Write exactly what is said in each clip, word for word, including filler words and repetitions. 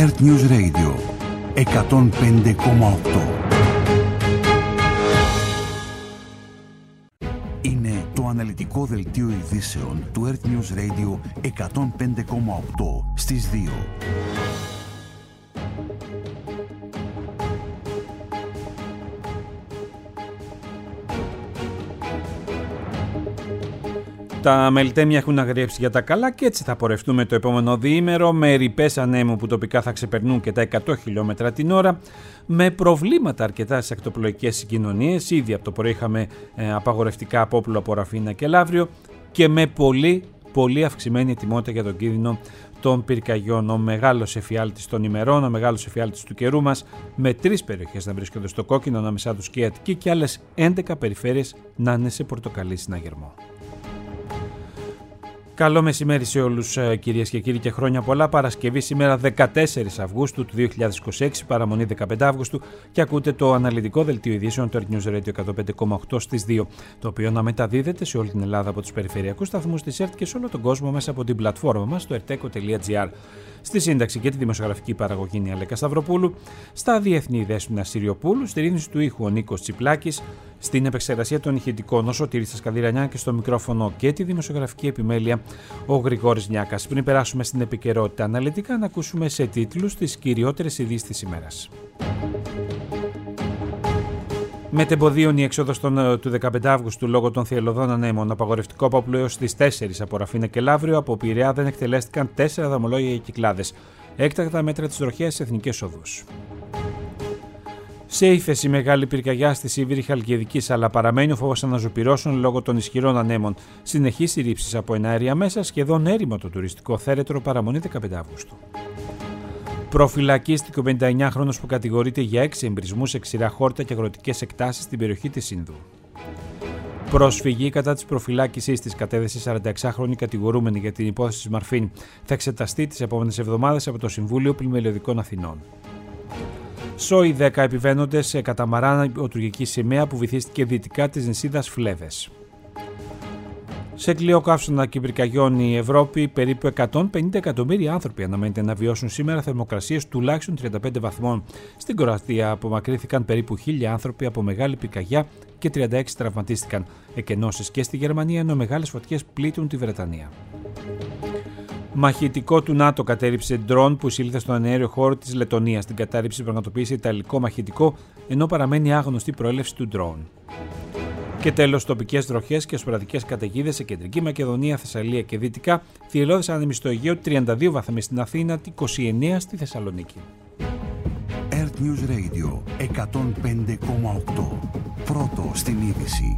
Earth News Radio εκατόν πέντε κόμμα οκτώ. Είναι το αναλυτικό δελτίο ειδήσεων του Earth News Radio εκατόν πέντε κόμμα οκτώ στις δύο. Τα μελτέμια έχουν αγριέψει για τα καλά και έτσι θα πορευτούμε το επόμενο διήμερο με ρηπές ανέμου που τοπικά θα ξεπερνούν και τα εκατό χιλιόμετρα την ώρα, με προβλήματα αρκετά στις ακτοπλοϊκές συγκοινωνίες. Ήδη από το πρωί είχαμε ε, απαγορευτικά απόπλου από Ραφίνα και Λαύριο και με πολύ, πολύ αυξημένη ετοιμότητα για τον κίνδυνο των πυρκαγιών. Ο μεγάλος εφιάλτης των ημερών, ο μεγάλος εφιάλτης του καιρού μας, με τρεις περιοχές να βρίσκονται στο κόκκινο, ανάμεσά τους και η Αττική, και άλλες έντεκα περιφέρειες να είναι σε πορτοκαλί συναγερμό. Καλό μεσημέρι σε όλους, κυρίες και κύριοι, και χρόνια πολλά. Παρασκευή σήμερα δεκατέσσερις Αυγούστου του δύο χιλιάδες είκοσι έξι, παραμονή δεκαπέντε Αυγούστου, και ακούτε το αναλυτικό δελτίο ειδήσεων του Earth News Radio εκατόν πέντε κόμμα οκτώ στις δύο, το οποίο να μεταδίδεται σε όλη την Ελλάδα από τους περιφερειακούς σταθμούς της ΕΡΤ και σε όλο τον κόσμο μέσα από την πλατφόρμα μας στο ερτέκο τελεία τζι άρ. Στη σύνταξη και τη δημοσιογραφική παραγωγή είναι η Αλέκα Σταυροπούλου, στα διεθνή δέσποινα Συριοπούλου, στη ρύθμιση του ήχου ο Νίκος Τσιπλάκης, στην επεξεργασία των ηχητικών ο Σωτήρης Καδυρανιά και στο μικρόφωνο και τη δημοσιογραφική επιμέλεια ο Γρηγόρης Νιάκας. Πριν περάσουμε στην επικαιρότητα αναλυτικά, να ακούσουμε σε τίτλους τις κυριότερες ειδήσεις της ημέρας. Μετεμποδίων η έξοδος του δεκαπέντε Αυγούστου λόγω των θυελλωδών ανέμων. Απαγορευτικό απόπλου έως τις τέσσερις από Ραφίνα και Λαύριο. Από Πειραιά δεν εκτελέστηκαν τέσσερα δρομολόγια για κυκλάδες. Έκτακτα μέτρα της τροχέας στις εθνικές οδούς. Σε ύφεση μεγάλη πυρκαγιά στη Σίβηρη Χαλκιδικής, αλλά παραμένει ο φόβος αναζωπυρώσεων λόγω των ισχυρών ανέμων. Συνεχείς οι ρήψεις από εναέρια μέσα, σχεδόν έρημο το τουριστικό θέρετρο, παραμονή δεκαπέντε Αυγούστου. Προφυλακίστηκε ο πενηνταεννιάχρονος που κατηγορείται για έξι εμπρισμούς σε ξηρά χόρτα και αγροτικές εκτάσεις στην περιοχή της Ινδού. Προσφυγή κατά της προφυλάκησής της κατέθεσε σαρανταεξάχρονη κατηγορούμενη για την υπόθεση της Μαρφίν. Θα εξεταστεί τις επόμενες εβδομάδες από το Συμβούλιο Πλημμελιωδικών Αθηνών. Σόι δέκα επιβαίνονται σε καταμαράν οτουργική σημαία που βυθίστηκε δυτικά της νησίδας Φλέβες. Σε κλειό καύσωνα και πυρκαγιών η Ευρώπη, περίπου εκατόν πενήντα εκατομμύρια άνθρωποι αναμένεται να βιώσουν σήμερα θερμοκρασίες τουλάχιστον τριάντα πέντε βαθμών. Στην Κροατία απομακρύνθηκαν περίπου χίλια άνθρωποι από μεγάλη πυρκαγιά και τριάντα έξι τραυματίστηκαν. Εκενώσεις και στη Γερμανία, ενώ μεγάλες φωτιές πλήττουν τη Βρετανία. Μαχητικό του ΝΑΤΟ κατέριψε ντρόν που εισήλθε στον αέριο χώρο της Λετωνίας. Την κατάρριψη πραγματοποίησε ιταλικό μαχητικό, ενώ παραμένει άγνωστη η προέλευση του ντρόν. Και τέλος, τοπικές βροχές και σποραδικές καταιγίδες σε κεντρική Μακεδονία, Θεσσαλία και Δυτικά. Θυελλώδες άνεμοι στο Αιγαίο, τριάντα δύο βαθμοί στην Αθήνα, είκοσι εννέα στη Θεσσαλονίκη. Earth News Radio εκατόν πέντε κόμμα οκτώ. Πρώτο στην είδηση.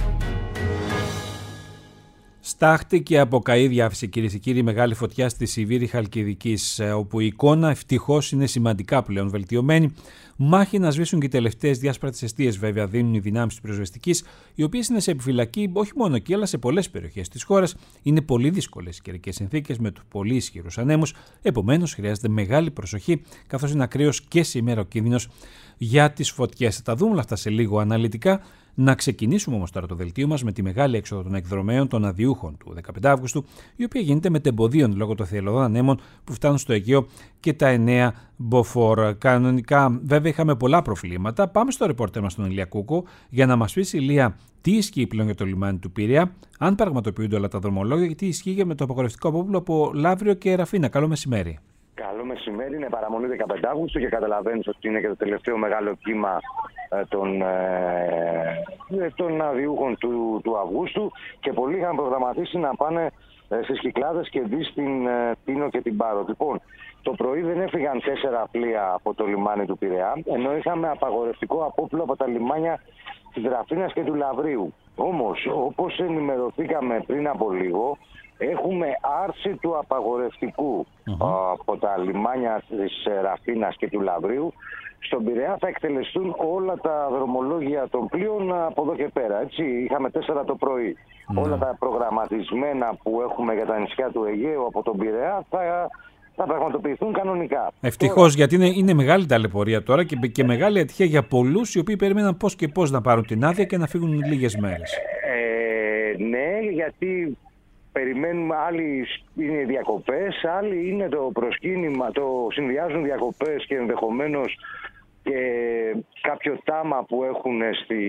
Στάχτη και από καΐδια άφησε, κυρίες και κύριοι, μεγάλη φωτιά στη Σιβήρη Χαλκιδικής, όπου η εικόνα ευτυχώς είναι σημαντικά πλέον βελτιωμένη. Μάχη να σβήσουν και οι τελευταίες διάσπαρτες εστίες, βέβαια, δίνουν οι δυνάμεις της πυροσβεστικής, οι οποίες είναι σε επιφυλακή όχι μόνο εκεί, αλλά σε πολλές περιοχές της χώρας. Είναι πολύ δύσκολες οι καιρικές συνθήκες με τους πολύ ισχυρούς ανέμους. Επομένως, χρειάζεται μεγάλη προσοχή, καθώς είναι ακραίος και σήμερα ο κίνδυνος για τις φωτιές. Θα τα δούμε όλα αυτά σε λίγο αναλυτικά. Να ξεκινήσουμε όμως τώρα το δελτίο μας με τη μεγάλη έξοδο των εκδρομέων των αδιούχων του δεκαπέντε Αυγούστου, η οποία γίνεται μετεμποδίων λόγω των θυελλωδών ανέμων που φτάνουν στο Αιγαίο και τα εννέα μποφόρ. Κανονικά, βέβαια, είχαμε πολλά προβλήματα. Πάμε στο ρεπόρτερ μας τον Ηλία Κούκο για να μας πει, Ηλία, τι ισχύει πλέον για το λιμάνι του Πειραιά, αν πραγματοποιούνται όλα τα δρομολόγια και τι ισχύει για με το απαγορευτικό απόπλου από Λαύριο και Ραφίνα. Καλό μεσημέρι. Καλό μεσημέρι, είναι παραμονή δεκαπέντε Αυγούστου και καταλαβαίνεις ότι είναι και το τελευταίο μεγάλο κύμα ε, των, ε, των αδιούχων του, του Αυγούστου, και πολλοί είχαν προγραμματίσει να πάνε ε, στις Κυκλάδες και δει στην ε, Πίνο και την Πάρο. Λοιπόν, το πρωί δεν έφυγαν τέσσερα πλοία από το λιμάνι του Πειραιά, ενώ είχαμε απαγορευτικό απόπλου από τα λιμάνια της Ραφίνας και του Λαυρίου. Όμως, όπως ενημερωθήκαμε πριν από λίγο, έχουμε άρση του απαγορευτικού uh-huh. από τα λιμάνια της Ραφίνας και του Λαυρίου. Στον Πειραιά θα εκτελεστούν όλα τα δρομολόγια των πλοίων από εδώ και πέρα. Έτσι, είχαμε τέσσερα το πρωί. Uh-huh. Όλα τα προγραμματισμένα που έχουμε για τα νησιά του Αιγαίου από τον Πειραιά θα, θα πραγματοποιηθούν κανονικά. Ευτυχώς, τώρα... γιατί είναι, είναι μεγάλη ταλαιπωρία τώρα και, και μεγάλη ατυχία για πολλούς οι οποίοι περίμεναν πώς και πώς να πάρουν την άδεια και να φύγουν λίγες μέρες. Ε, ναι, γιατί περιμένουμε, άλλοι είναι διακοπές, άλλοι είναι το προσκύνημα, το συνδυάζουν διακοπές και ενδεχομένως και κάποιο τάμα που έχουν στη,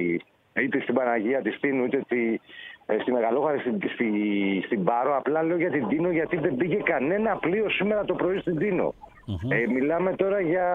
είτε στην Παναγία της Τίνου είτε στη, στη Μεγαλόχαρη, στη, στη, στην Πάρο. Απλά λέω για την Τίνο γιατί δεν πήγε κανένα πλοίο σήμερα το πρωί στην Τίνο. Mm-hmm. Ε, μιλάμε τώρα για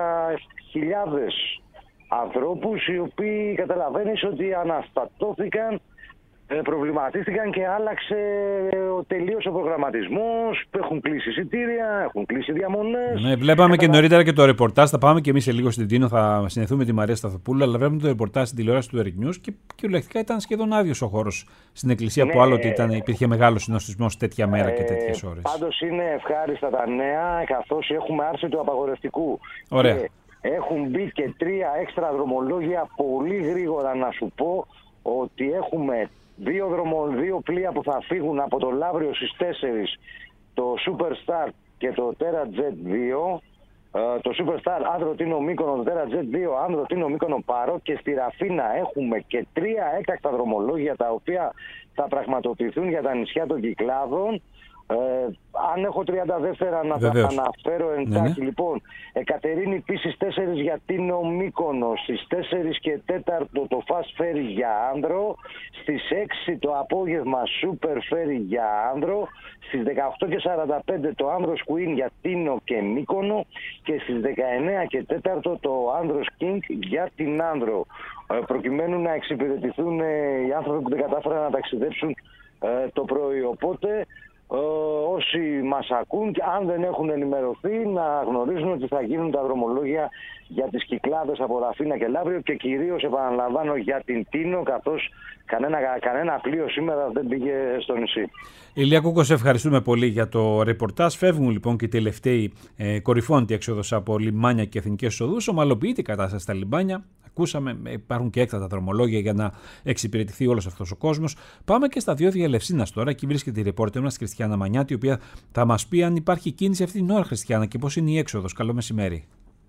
χιλιάδες ανθρώπους οι οποίοι καταλαβαίνεις ότι αναστατώθηκαν, προβληματίστηκαν και άλλαξε τελείως ο προγραμματισμός. Έχουν κλείσει εισιτήρια, έχουν κλείσει διαμονές. Ναι, βλέπαμε και νωρίτερα και το ρεπορτάζ. Θα πάμε και εμείς σε λίγο στην Τίνο, θα συνεχθούμε τη Μαρία Σταθοπούλου. Αλλά βλέπουμε το ρεπορτάζ στην τηλεόραση του Eric News και κυριολεκτικά ήταν σχεδόν άδειος ο χώρος στην εκκλησία, ναι, που άλλοτε ήταν, υπήρχε μεγάλο συνοστισμός τέτοια μέρα και τέτοιες ώρες. Πάντως είναι ευχάριστα τα νέα, καθώς έχουμε άρση του απαγορευτικού. Ωραία. Και έχουν μπει και τρία έξτρα δρομολόγια πολύ γρήγορα, να σου πω ότι έχουμε Δύο, δρομο, δύο πλοία που θα φύγουν από το Λαύριο στις τέσσερις, το Superstar και το TerraJet δύο. Το Superstar Άνδρο Τίνο Μύκονο, το TerraJet δύο Άνδρο Τίνο Μύκονο Πάρο, και στη Ραφίνα έχουμε και τρία έκτακτα δρομολόγια τα οποία θα πραγματοποιηθούν για τα νησιά των Κυκλάδων. Ε, αν έχω τριάντα δεύτερα να τα αναφέρω εντάχει, ναι, ναι. Λοιπόν, Εκατερίνη επίσης τέσσερις για Τίνο Μύκονο, στις τέσσερις και τέταρτο το Fast Ferry για Άνδρο, στις έξι το απόγευμα Super Ferry για Άνδρο, στις δεκαοκτώ και σαράντα πέντε το Άνδρος Queen για Τίνο και Μύκονο και στις δεκαεννιά και τέταρτο το Άνδρος King για την Άνδρο. Ε, προκειμένου να εξυπηρετηθούν ε, οι άνθρωποι που δεν κατάφεραν να ταξιδέψουν ε, το πρωί. Οπότε Ε, όσοι μας ακούν και αν δεν έχουν ενημερωθεί να γνωρίζουν ότι θα γίνουν τα δρομολόγια για τις Κυκλάδες από Ραφίνα και Λαύριο και κυρίως, επαναλαμβάνω, για την Τίνο, καθώς κανένα, κανένα πλοίο σήμερα δεν πήγε στο νησί. Ηλία Κούκο, σε ευχαριστούμε πολύ για το ρεπορτάζ. Φεύγουν λοιπόν και οι τελευταίοι ε, κορυφώντη έξοδος από λιμάνια και εθνικές οδούς. Ομαλοποιείται η κατάσταση στα λιμάνια. Ακούσαμε, υπάρχουν και έκτατα δρομολόγια για να εξυπηρετηθεί όλος αυτός ο κόσμος. Πάμε και στα διόδια Ελευσίνας τώρα. Εκεί βρίσκεται η ρεπόρτερ μας, Χριστιανά Μανιάτη, η οποία θα μας πει αν υπάρχει κίνηση αυτή την ώρα, Χριστιανά, και πώς είναι η έξοδος. Καλό μεσημέρι.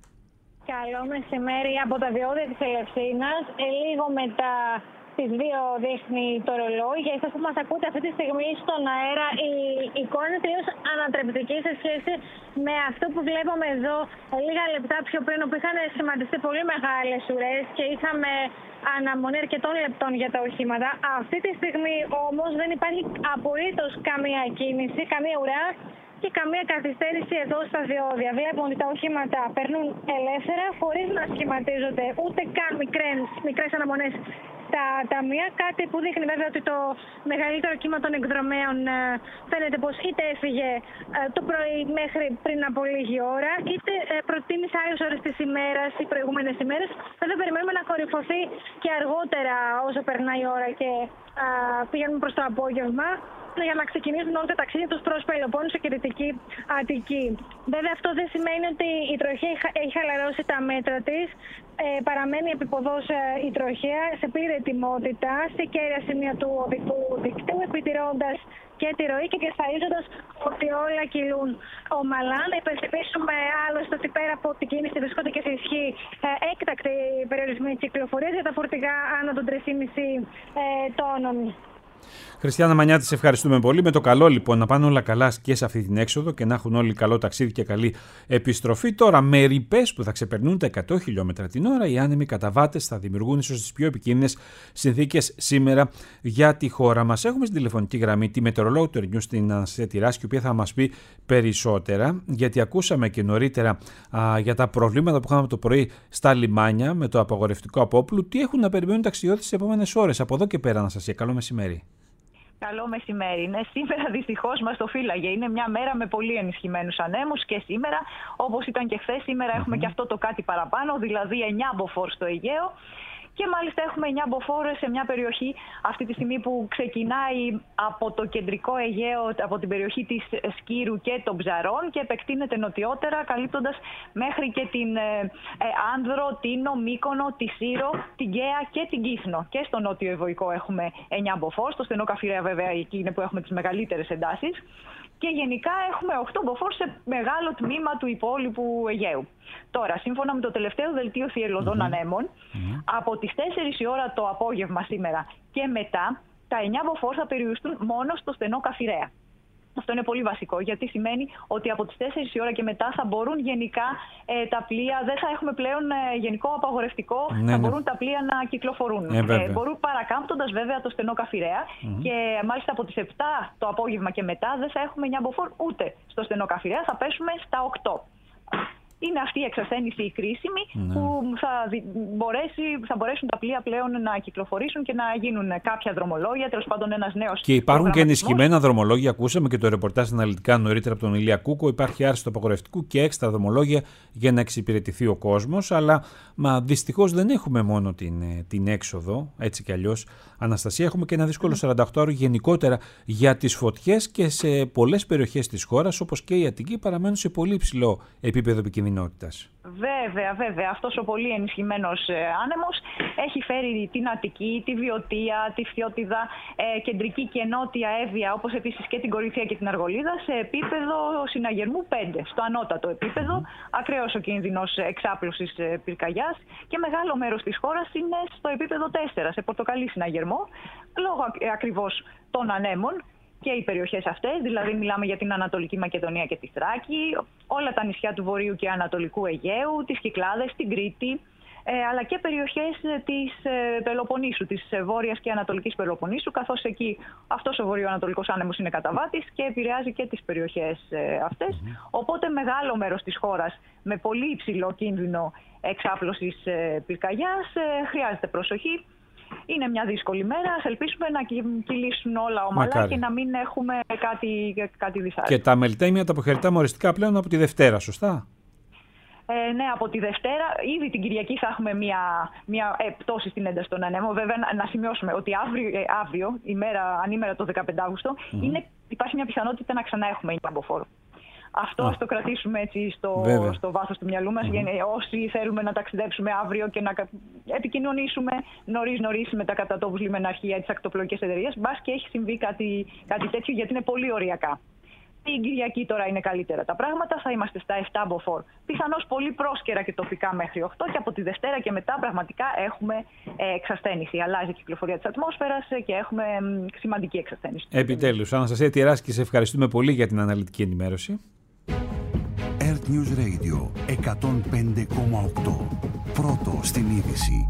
Καλό μεσημέρι από τα διόδια της Ελευσίνας. Ε, λίγο μετά τις δύο δείχνει το ρολόι. Για εσάς που μας ακούτε αυτή τη στιγμή στον αέρα, η εικόνα είναι τελείως ανατρεπτική σε σχέση με αυτό που βλέπαμε εδώ λίγα λεπτά πιο πριν, όπου είχαν σχηματιστεί πολύ μεγάλες ουρές και είχαμε αναμονή αρκετών λεπτών για τα οχήματα. Αυτή τη στιγμή όμως δεν υπάρχει απολύτως καμία κίνηση, καμία ουρά και καμία καθυστέρηση εδώ στα διόδια. Βλέπουμε ότι τα οχήματα περνούν ελεύθερα, χωρίς να σχηματίζονται ούτε καν μικρές, μικρές αναμονές στα ταμεία. Κάτι που δείχνει βέβαια ότι το μεγαλύτερο κύμα των εκδρομέων φαίνεται πως είτε έφυγε το πρωί μέχρι πριν από λίγη ώρα, είτε προτίμησε άλλες ώρες της ημέρας ή προηγούμενες ημέρες. Βέβαια περιμένουμε να κορυφωθεί και αργότερα όσο περνάει η ώρα και α, πηγαίνουμε προς το απόγευμα, για να ξεκινήσουν όλα τα ταξίδια τους προς Πελοπόννησο και Δυτική Αττική. Βέβαια αυτό δεν σημαίνει ότι η τροχέα έχει χαλαρώσει τα μέτρα της. Ε, παραμένει επιποδός ε, η τροχέα σε πλήρη ετοιμότητα σε κέρια σημεία του οδικού δικτύου, επιτηρώντας και τη ροή και διασφαλίζοντας ότι όλα κυλούν ομαλά. Να υπενθυμίσουμε άλλωστε ότι πέρα από την κίνηση βρισκόνται και σε ισχύ ε, έκτακτη περιορισμοί κυκλοφορίας για τα φορτηγά άνω των τρία κόμμα πέντε ε, τόνων. Χριστιανά Μανιάτη, σε ευχαριστούμε πολύ. Με το καλό λοιπόν να πάνε όλα καλά και σε αυτή την έξοδο και να έχουν όλοι καλό ταξίδι και καλή επιστροφή. Τώρα, με ρηπές που θα ξεπερνούν τα εκατό χιλιόμετρα την ώρα, οι άνεμοι καταβάτες θα δημιουργούν ίσως τις πιο επικίνδυνες συνθήκες σήμερα για τη χώρα μας. Έχουμε στην τηλεφωνική γραμμή τη μετεωρολόγο του Ερνιού, την Αναστασία Τυράσχη, η οποία θα μας πει περισσότερα, γιατί ακούσαμε και νωρίτερα α, για τα προβλήματα που είχαμε το πρωί στα λιμάνια με το απαγορευτικό απόπλου. Τι έχουν να περιμένουν οι ταξιδιώτες τις επόμενες ώρες. Από εδώ και πέρα, Αναστασία, καλό μεσημέρι. Καλό μεσημέρι. Ναι, σήμερα δυστυχώς μας το φύλαγε. Είναι μια μέρα με πολύ ενισχυμένους ανέμους και σήμερα, όπως ήταν και χθες, σήμερα mm-hmm. έχουμε και αυτό το κάτι παραπάνω, δηλαδή εννιά μποφόρ στο Αιγαίο. Και μάλιστα έχουμε εννιά μποφόρ σε μια περιοχή αυτή τη στιγμή που ξεκινάει από το κεντρικό Αιγαίο, από την περιοχή της Σκύρου και των Ψαρών και επεκτείνεται νοτιότερα, καλύπτοντας μέχρι και την ε, ε, Άνδρο, Τίνο, Μύκονο, τη Σύρο, την Καία και την Κύθνο. Και στο νότιο Ευωικό έχουμε εννιά μποφόρ, στο στενό Καφιρέα βέβαια εκεί είναι που έχουμε τις μεγαλύτερες εντάσεις. Και γενικά έχουμε οκτώ μποφόρ σε μεγάλο τμήμα του υπόλοιπου Αιγαίου. Τώρα, σύμφωνα με το τελευταίο δελτίο θυελλωδών mm-hmm. ανέμων, mm-hmm. από τις τέσσερις η ώρα το απόγευμα σήμερα και μετά, τα εννιά μποφόρ θα περιοριστούν μόνο στο στενό Καφιρέα. Αυτό είναι πολύ βασικό, γιατί σημαίνει ότι από τις τέσσερις η ώρα και μετά θα μπορούν γενικά ε, τα πλοία, δεν θα έχουμε πλέον ε, γενικό απαγορευτικό, ναι, θα ναι. μπορούν τα πλοία να κυκλοφορούν. Ε, ε, μπορούν παρακάμπτοντας βέβαια το στενό Καφιρέα mm-hmm. και μάλιστα από τις επτά το απόγευμα και μετά δεν θα έχουμε εννιά μποφόρ ούτε στο στενό Καφιρέα, θα πέσουμε στα οκτώ. Είναι αυτή η εξασθένηση η κρίσιμη ναι. που θα, μπορέσει, θα μπορέσουν τα πλοία πλέον να κυκλοφορήσουν και να γίνουν κάποια δρομολόγια, τέλος πάντων ένας νέος. Και υπάρχουν και ενισχυμένα δρομολόγια. Ακούσαμε και το ρεπορτάζ αναλυτικά νωρίτερα από τον Ηλία Κούκο. Υπάρχει άρση του απαγορευτικού και έξτρα δρομολόγια για να εξυπηρετηθεί ο κόσμος. Αλλά δυστυχώς δεν έχουμε μόνο την, την έξοδο, έτσι κι αλλιώς. Αναστασία, έχουμε και ένα δύσκολο σαράντα οκτώ ωρο γενικότερα για τις φωτιές και σε πολλές περιοχές της χώρας, όπως και η Αττική, παραμένουν σε πολύ υψηλό επίπεδο επικινδυνότητας. Βέβαια, βέβαια. Αυτός ο πολύ ενισχυμένος άνεμος έχει φέρει την Αττική, τη Βιωτία, τη Φθιώτιδα, ε, κεντρική και νότια Εύβοια, όπως επίσης και την Κορινθία και την Αργολίδα, σε επίπεδο συναγερμού πέντε, στο ανώτατο επίπεδο. Mm-hmm. Ακραίος ο κίνδυνος εξάπλωσης πυρκαγιάς και μεγάλο μέρος της χώρας είναι στο επίπεδο τέσσερα, σε πορτοκαλί συναγερμό, λόγω ακριβώς των ανέμων. Και οι περιοχές αυτές, δηλαδή μιλάμε για την Ανατολική Μακεδονία και τη Θράκη, όλα τα νησιά του Βορείου και Ανατολικού Αιγαίου, τις Κυκλάδες, την Κρήτη, ε, αλλά και περιοχές της ε, Πελοποννήσου, της ε, Βόρειας και Ανατολικής Πελοποννήσου, καθώς εκεί αυτός ο βορειοανατολικός άνεμος είναι καταβάτης και επηρεάζει και τις περιοχές ε, αυτές. Mm-hmm. Οπότε μεγάλο μέρος της χώρας με πολύ υψηλό κίνδυνο εξάπλωσης ε, πυρκαγιάς ε, χρειάζεται προσοχή. Είναι μια δύσκολη μέρα. Ας ελπίσουμε να κυλήσουν όλα ομαλά Μακάρι. Και να μην έχουμε κάτι, κάτι δυσάρεστο. Και τα μελτέμια τα αποχαιρετάμε οριστικά πλέον από τη Δευτέρα, σωστά? Ε, ναι, από τη Δευτέρα. Ήδη την Κυριακή θα έχουμε μια, μια ε, πτώση στην ένταση των ανέμων. Βέβαια, να, να σημειώσουμε ότι αύριο, ε, αύριο ημέρα, ανήμερα το δεκαπέντε Αυγούστου, mm-hmm. είναι, υπάρχει μια πιθανότητα να ξανά έχουμε εννιά μποφόρ. Αυτό ας το κρατήσουμε έτσι στο, στο βάθος του μυαλού μας, mm-hmm. για όσοι θέλουμε να ταξιδέψουμε αύριο και να επικοινωνήσουμε νωρίς νωρίς με τα κατά τόπους λιμεναρχεία, τις ακτοπλοϊκές εταιρείες, μπας και έχει συμβεί κάτι, κάτι τέτοιο, γιατί είναι πολύ ωριακά. Την Κυριακή τώρα είναι καλύτερα τα πράγματα, θα είμαστε στα επτά μποφόρ. Πιθανώς πολύ πρόσκαιρα και τοπικά μέχρι οκτώ, και από τη Δευτέρα και μετά πραγματικά έχουμε ε, εξασθένηση. Αλλάζει η κυκλοφορία της ατμόσφαιρας και έχουμε ε, σημαντική εξασθένηση. Επιτέλους, Αναστασία Τιεράσκη, σε ευχαριστούμε πολύ για την αναλυτική ενημέρωση. Earth News Radio εκατόν πέντε κόμμα οκτώ. Πρώτο στην είδηση.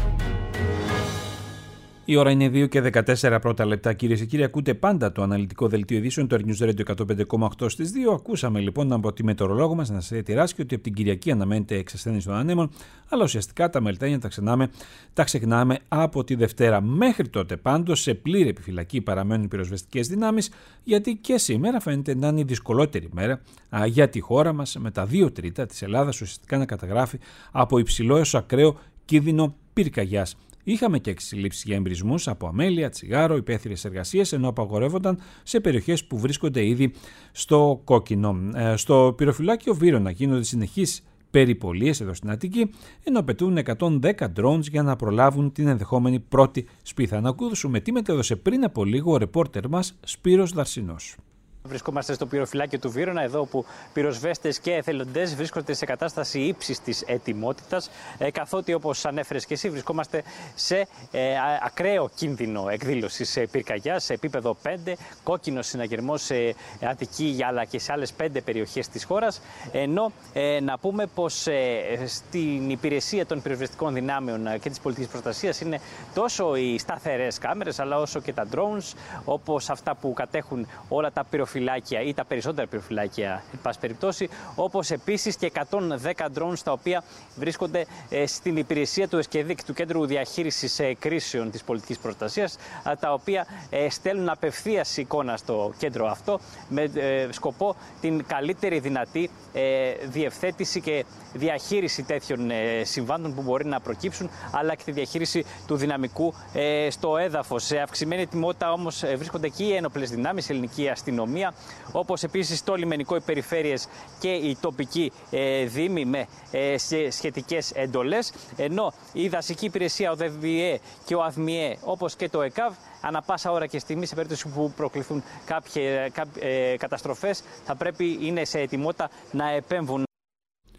Η ώρα είναι δύο και δεκατέσσερα πρώτα λεπτά. Κυρίες και κύριοι, ακούτε πάντα το αναλυτικό δελτίο ειδήσεων του Earth News Radio εκατόν πέντε κόμμα οκτώ στις δύο. Ακούσαμε λοιπόν από τη μετεωρολόγο μας, Αναστασία Τιεράσκη, ότι από την Κυριακή αναμένεται εξασθένηση των ανέμων, αλλά ουσιαστικά τα μελτένια τα, ξενάμε, τα ξεχνάμε από τη Δευτέρα. Μέχρι τότε πάντως σε πλήρη επιφυλακή παραμένουν οι πυροσβεστικές δυνάμεις, γιατί και σήμερα φαίνεται να είναι η δυσκολότερη μέρα α, για τη χώρα μας, με τα δύο τρίτα της Ελλάδας ουσιαστικά να καταγράφει από υψηλό έως ακραίο κίνδυνο πυρκαγιάς. Είχαμε και συλλήψεις για εμπρισμούς από αμέλεια, τσιγάρο, υπαίθριες εργασίες, ενώ απαγορεύονταν σε περιοχές που βρίσκονται ήδη στο κόκκινο. Ε, στο πυροφυλάκιο Βύρωνα γίνονται συνεχείς περιπολίες εδώ στην Αττική, ενώ απαιτούν εκατόν δέκα drones για να προλάβουν την ενδεχόμενη πρώτη σπίθα. Να ακούσουμε τι μετέδωσε πριν από λίγο ο ρεπόρτερ μας Σπύρος Δαρσινός. Βρισκόμαστε στο πυροφυλάκιο του Βύρωνα, εδώ που πυροσβέστες και εθελοντές βρίσκονται σε κατάσταση ύψης της ετοιμότητας, ε, καθότι όπως ανέφερες και εσύ βρισκόμαστε σε ε, ακραίο κίνδυνο εκδήλωσης πυρκαγιάς σε επίπεδο πέντε, κόκκινο συναγερμός σε Αττική αλλά και σε άλλες πέντε περιοχές της χώρας, ενώ ε, να πούμε πως ε, στην υπηρεσία των πυροσβεστικών δυνάμεων και της πολιτικής προστασίας είναι τόσο οι σταθερές κάμερες αλλά όσο και τα drones, όπως αυτά που κατέχουν όλα τα πυροφυλάκια ή τα περισσότερα πυροφυλάκια, εν πάση περιπτώσει, όπως επίσης και εκατόν δέκα drones τα οποία βρίσκονται ε, στην υπηρεσία του ΕΣΚΕΔΙΚ, του Κέντρου Διαχείρισης ε, Κρίσεων της Πολιτικής Προστασίας, ε, τα οποία ε, στέλνουν απευθείας εικόνα στο κέντρο αυτό με ε, σκοπό την καλύτερη δυνατή ε, διευθέτηση και διαχείριση τέτοιων ε, συμβάντων που μπορεί να προκύψουν, αλλά και τη διαχείριση του δυναμικού ε, στο έδαφος. Σε αυξημένη ετοιμότητα όμως ε, βρίσκονται και οι ένοπλες δυνάμεις, η ελληνική αστυνομία, όπως επίσης το λιμενικό, οι περιφέρειες και οι τοπικοί ε, δήμοι με ε, σχετικές εντολές, ενώ η δασική υπηρεσία, ο ΔΕΒΙΕ και ο ΑΔΜΙΕ, όπως και το ΕΚΑΒ, ανά πάσα ώρα και στιγμή, σε περίπτωση που προκληθούν κάποιες ε, καταστροφές, θα πρέπει είναι σε ετοιμότητα να επέμβουν.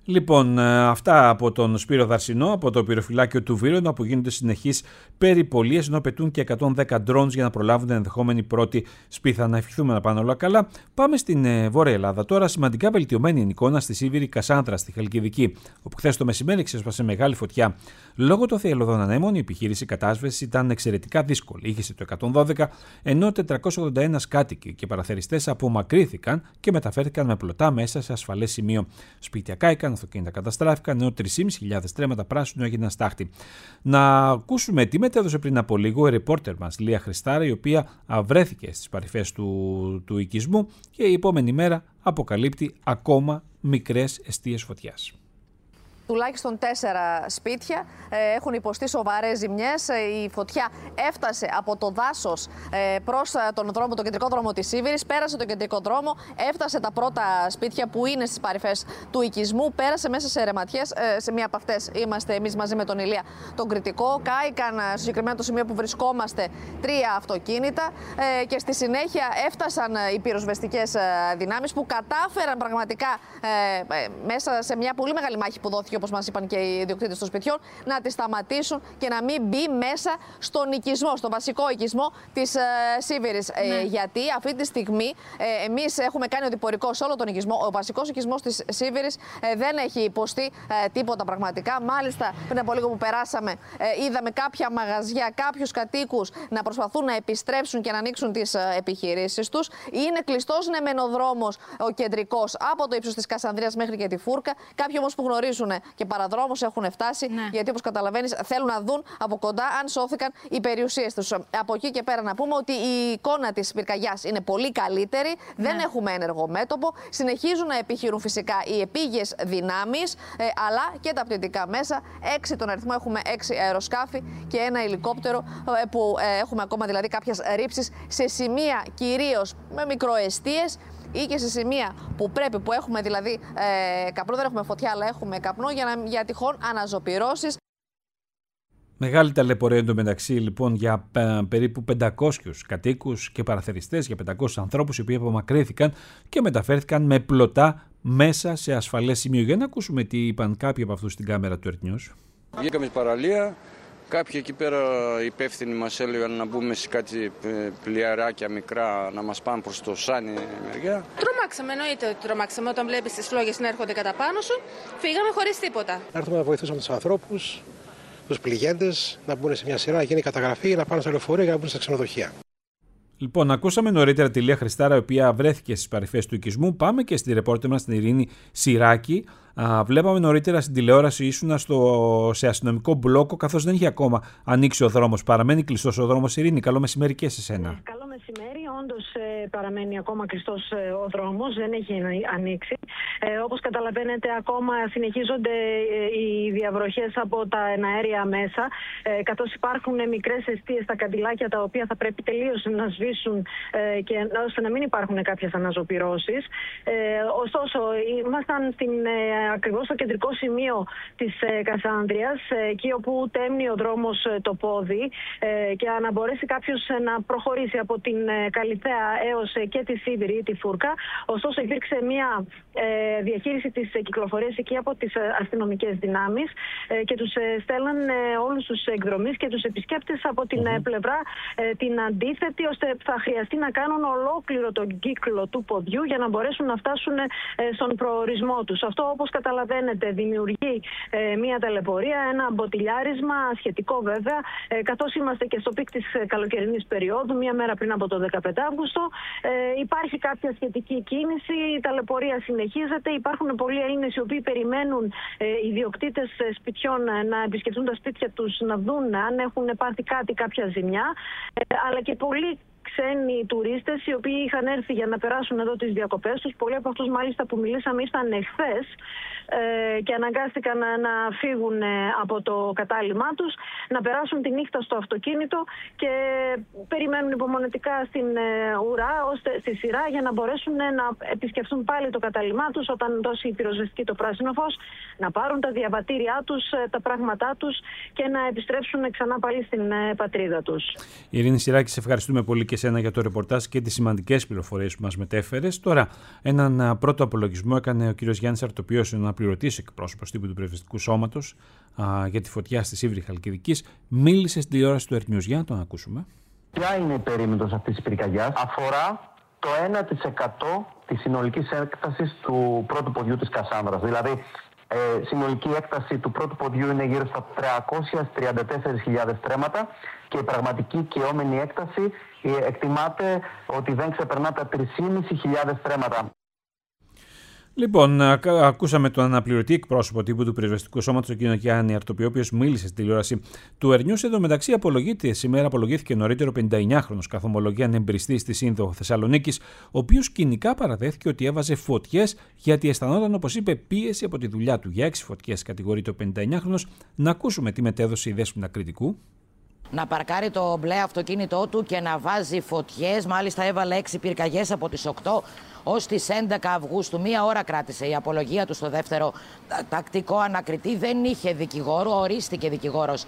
Λοιπόν, αυτά από τον Σπύρο Δαρσινό, από το πυροφυλάκιο του Βύρωνα, που γίνονται συνεχείς περιπολίες, ενώ πετούν και εκατόν δέκα drones για να προλάβουν την ενδεχόμενη πρώτη σπίθα. Να ευχηθούμε να πάνε όλα καλά. Πάμε στην Βόρεια Ελλάδα τώρα. Σημαντικά βελτιωμένη είναι η εικόνα στη Σίβηρη Κασάνδρα, στη Χαλκιδική, όπου χθες το μεσημέρι ξέσπασε μεγάλη φωτιά. Λόγω των θυελλωδών ανέμων, η επιχείρηση κατάσβεσης ήταν εξαιρετικά δύσκολη. Είχε το εκατόν δώδεκα, ενώ τετρακόσιοι ογδόντα ένα κάτοικοι και παραθεριστές απομακρύνθηκαν και μεταφέρθηκαν με πλωτά μέσα σε ασφαλές σημείο. Σπίτια κάηκαν, αυτοκίνητα καταστράφηκαν, ενώ τρεις χιλιάδες πεντακόσια στρέμματα πράσινου έγιναν στάχτη. Να ακούσουμε τι μετέδωσε πριν από λίγο η ρεπόρτερ μας Λία Χριστάρα, η οποία βρέθηκε στις παρυφές του, του οικισμού και η επόμενη μέρα αποκαλύπτει ακόμα μικρές εστίες φωτιάς. Τουλάχιστον τέσσερα σπίτια ε, έχουν υποστεί σοβαρές ζημιές. Η φωτιά έφτασε από το δάσος ε, προς τον δρόμο, τον κεντρικό δρόμο της Σίβηρης, πέρασε τον κεντρικό δρόμο, έφτασε τα πρώτα σπίτια που είναι στις παρυφές του οικισμού, πέρασε μέσα σε ρεματιές. Ε, σε μία από αυτές είμαστε εμείς μαζί με τον Ηλία τον Κρητικό. Κάηκαν στο συγκεκριμένο το σημείο που βρισκόμαστε τρία αυτοκίνητα ε, και στη συνέχεια έφτασαν οι πυροσβεστικές δυνάμεις που κατάφεραν πραγματικά ε, ε, μέσα σε μια πολύ μεγάλη μάχη που δόθηκε, όπως μας είπαν και οι ιδιοκτήτες των σπιτιών, να τις σταματήσουν και να μην μπει μέσα στον οικισμό, στον βασικό οικισμό της ε, Σίβηρης. Ναι. Ε, γιατί αυτή τη στιγμή ε, εμείς έχουμε κάνει οδηπορικό σε όλο τον οικισμό. Ο βασικός οικισμός της Σίβηρης ε, δεν έχει υποστεί ε, τίποτα πραγματικά. Μάλιστα, πριν από λίγο που περάσαμε, ε, είδαμε κάποια μαγαζιά, κάποιους κατοίκους να προσπαθούν να επιστρέψουν και να ανοίξουν τις ε, επιχειρήσεις τους. Είναι κλειστός ναι μεν ο δρόμος ο κεντρικός από το ύψος της Κασανδρίας μέχρι και τη Φούρκα. Κάποιοι όμως που γνωρίζουν και παραδρόμους έχουν φτάσει, ναι. γιατί όπως καταλαβαίνεις θέλουν να δουν από κοντά αν σώθηκαν οι περιουσίες τους. Από εκεί και πέρα να πούμε ότι η εικόνα της πυρκαγιάς είναι πολύ καλύτερη, ναι. δεν έχουμε ένεργο μέτωπο, συνεχίζουν να επιχειρούν φυσικά οι επίγειες δυνάμεις, ε, αλλά και τα πτυτικά μέσα. Έξι τον αριθμό, έχουμε έξι αεροσκάφη και ένα ελικόπτερο, ε, που ε, έχουμε ακόμα δηλαδή κάποιες ρήψεις σε σημεία κυρίως με μικροεστίες ή και σε σημεία που πρέπει, που έχουμε δηλαδή ε, καπνό, δεν έχουμε φωτιά αλλά έχουμε καπνό για, να, για τυχόν αναζωπυρώσεις. Μεγάλη ταλαιπωρία εντωμεταξύ λοιπόν για ε, περίπου πεντακόσιους κατοίκους και παραθεριστές, για πεντακόσιους ανθρώπους οι οποίοι απομακρύνθηκαν και μεταφέρθηκαν με πλωτά μέσα σε ασφαλές σημείο. Για να ακούσουμε τι είπαν κάποιοι από αυτούς στην κάμερα του Earth News. Βγήκαμε στην παραλία. Κάποιοι εκεί πέρα υπεύθυνοι μας έλεγαν να μπούμε σε κάτι πλοιαράκια μικρά να μας πάνε προς το Σάνι μεριά. Τρομάξαμε, εννοείται ότι τρομάξαμε. Όταν βλέπεις τις φλόγες να έρχονται κατά πάνω σου, φύγαμε χωρίς τίποτα. Να έρθουμε να βοηθήσουμε τους ανθρώπους, τους πληγέντες, να μπουν σε μια σειρά, να γίνει καταγραφή, να πάνε στο λεωφορείο για να μπουν στα ξενοδοχεία. Λοιπόν, ακούσαμε νωρίτερα τη Λία Χριστάρα, η οποία βρέθηκε στις παρυφές του οικισμού. Πάμε και στη ρεπόρτερ μας, την Ειρήνη Σιράκη. Α, βλέπαμε νωρίτερα στην τηλεόραση, ήσουνα στο, σε αστυνομικό μπλόκο, καθώς δεν είχε ακόμα ανοίξει ο δρόμος. Παραμένει κλειστός ο δρόμος, Ειρήνη. Καλό μεσημέρι και σε σένα. Ναι, καλό μεσημέρι. Όντως ε, παραμένει ακόμα κλειστός ε, ο δρόμος, δεν έχει ανοίξει. Ε, όπως καταλαβαίνετε, ακόμα συνεχίζονται ε, οι διαβροχές από τα εναέρια μέσα, ε, καθώς υπάρχουν μικρές εστίες στα καντιλάκια, τα οποία θα πρέπει τελείως να σβήσουν ε, και ώστε να μην υπάρχουν κάποιες αναζωπυρώσεις. Ε, ωστόσο, ήμασταν στην ε, ακριβώς στο κεντρικό σημείο της ε, Κασάνδριας, ε, εκεί όπου τέμνει ο δρόμος ε, το πόδι, ε, και να μπορέσει κάποιος ε, να προχωρήσει από την ε, Καλυθέα έως ε, και τη Σίβηρη ή τη Φούρκα. Ωστόσο, υπήρξε μια ε, διαχείριση της ε, κυκλοφορίας εκεί από τις ε, αστυνομικές δυνάμεις ε, και τους ε, στέλναν ε, όλους τους εκδρομείς και τους επισκέπτες από την ε, πλευρά ε, την αντίθετη, ώστε θα χρειαστεί να κάνουν ολόκληρο τον κύκλο του ποδιού για να μπορέσουν να φτάσουν ε, στον προορισμό τους. Αυτό, όπως καταλαβαίνετε, δημιουργεί ε, μια ταλαιπωρία, ένα μποτιλιάρισμα σχετικό βέβαια, ε, καθώς είμαστε και στο πικ της καλοκαιρινής περίοδου, μία μέρα πριν από το δεκαπέντε Αυγούστου. Ε, υπάρχει κάποια σχετική κίνηση, η ταλαιπωρία συνεχίζεται. Υπάρχουν πολλοί Έλληνες οι οποίοι περιμένουν ε, ιδιοκτήτες σπιτιών ε, να επισκεφτούν τα σπίτια τους, να δουν αν έχουν πάθει κάτι, κάποια ζημιά, ε, αλλά και πολλοί ξένοι τουρίστες οι οποίοι είχαν έρθει για να περάσουν εδώ τις διακοπές τους. Πολλοί από αυτούς μάλιστα που μιλήσαμε ήρθαν εχθές ε, και αναγκάστηκαν να, να φύγουν ε, από το κατάλημά τους, να περάσουν τη νύχτα στο αυτοκίνητο και περιμένουν υπομονετικά στην ε, ουρά, ώστε, στη σειρά, για να μπορέσουν ε, να επισκεφθούν πάλι το κατάλημά τους όταν δώσει η πυροσβεστική το πράσινο φως, να πάρουν τα διαβατήριά τους, ε, τα πράγματά τους και να επιστρέψουν ξανά πάλι στην ε, πατρίδα τους. Ειρήνη Σιράκη, σε ευχαριστούμε πολύ και εσένα για το ρεπορτάζ και τις σημαντικές πληροφορίες που μας μετέφερες. Τώρα, έναν πρώτο απολογισμό έκανε ο κύριος Γιάννης Αρτοπιός, ο αναπληρωτής εκπρόσωπος τύπου του Πυροσβεστικού Σώματος για τη φωτιά στη Σίβηρη Χαλκιδικής. Μίλησε στην τηλεόραση του Earth News. Για να τον ακούσουμε. Ποια είναι η περίμετρος αυτής της πυρκαγιάς? Αφορά το ένα τοις εκατό της συνολικής έκτασης του πρώτου ποδιού της Κασάνδρας. Δηλαδή, ε, συνολική έκταση του πρώτου ποδιού είναι γύρω στα τριακόσιες τριάντα τέσσερις χιλιάδες στρέμματα και η πραγματική καιόμενη έκταση ε, εκτιμάται ότι δεν ξεπερνά τα τρεις χιλιάδες πεντακόσια στρέμματα. Λοιπόν, ακούσαμε τον αναπληρωτή εκπρόσωπο τύπου του Πυροσβεστικού Σώματος, τον κ. Γιάννη Αρτοπιό, ο οποίος μίλησε στη τηλεόραση του Earth News. Εδώ μεταξύ απολογείται, σήμερα απολογήθηκε νωρίτερο πενηνταεννιάχρονος καθ' ομολογία ανεμπριστής στη Σύνδο Θεσσαλονίκης, ο οποίος κοινικά παραδέχθηκε ότι έβαζε φωτιές γιατί αισθανόταν, όπως είπε, πίεση από τη δουλειά του. Για έξι φωτιές κατηγορείται ο πενηνταεννιάχρονος. Να ακούσουμε τι μετέδωσε η Δέσποινα Κρητικού. Να παρκάρει το μπλε αυτοκίνητό του και να βάζει φωτιές. Μάλιστα έβαλε έξι πυρκαγιές από τις οκτώ ως τις έντεκα Αυγούστου. Μία ώρα κράτησε η απολογία του στο δεύτερο τακτικό ανακριτή. Δεν είχε δικηγόρο, ορίστηκε δικηγόρος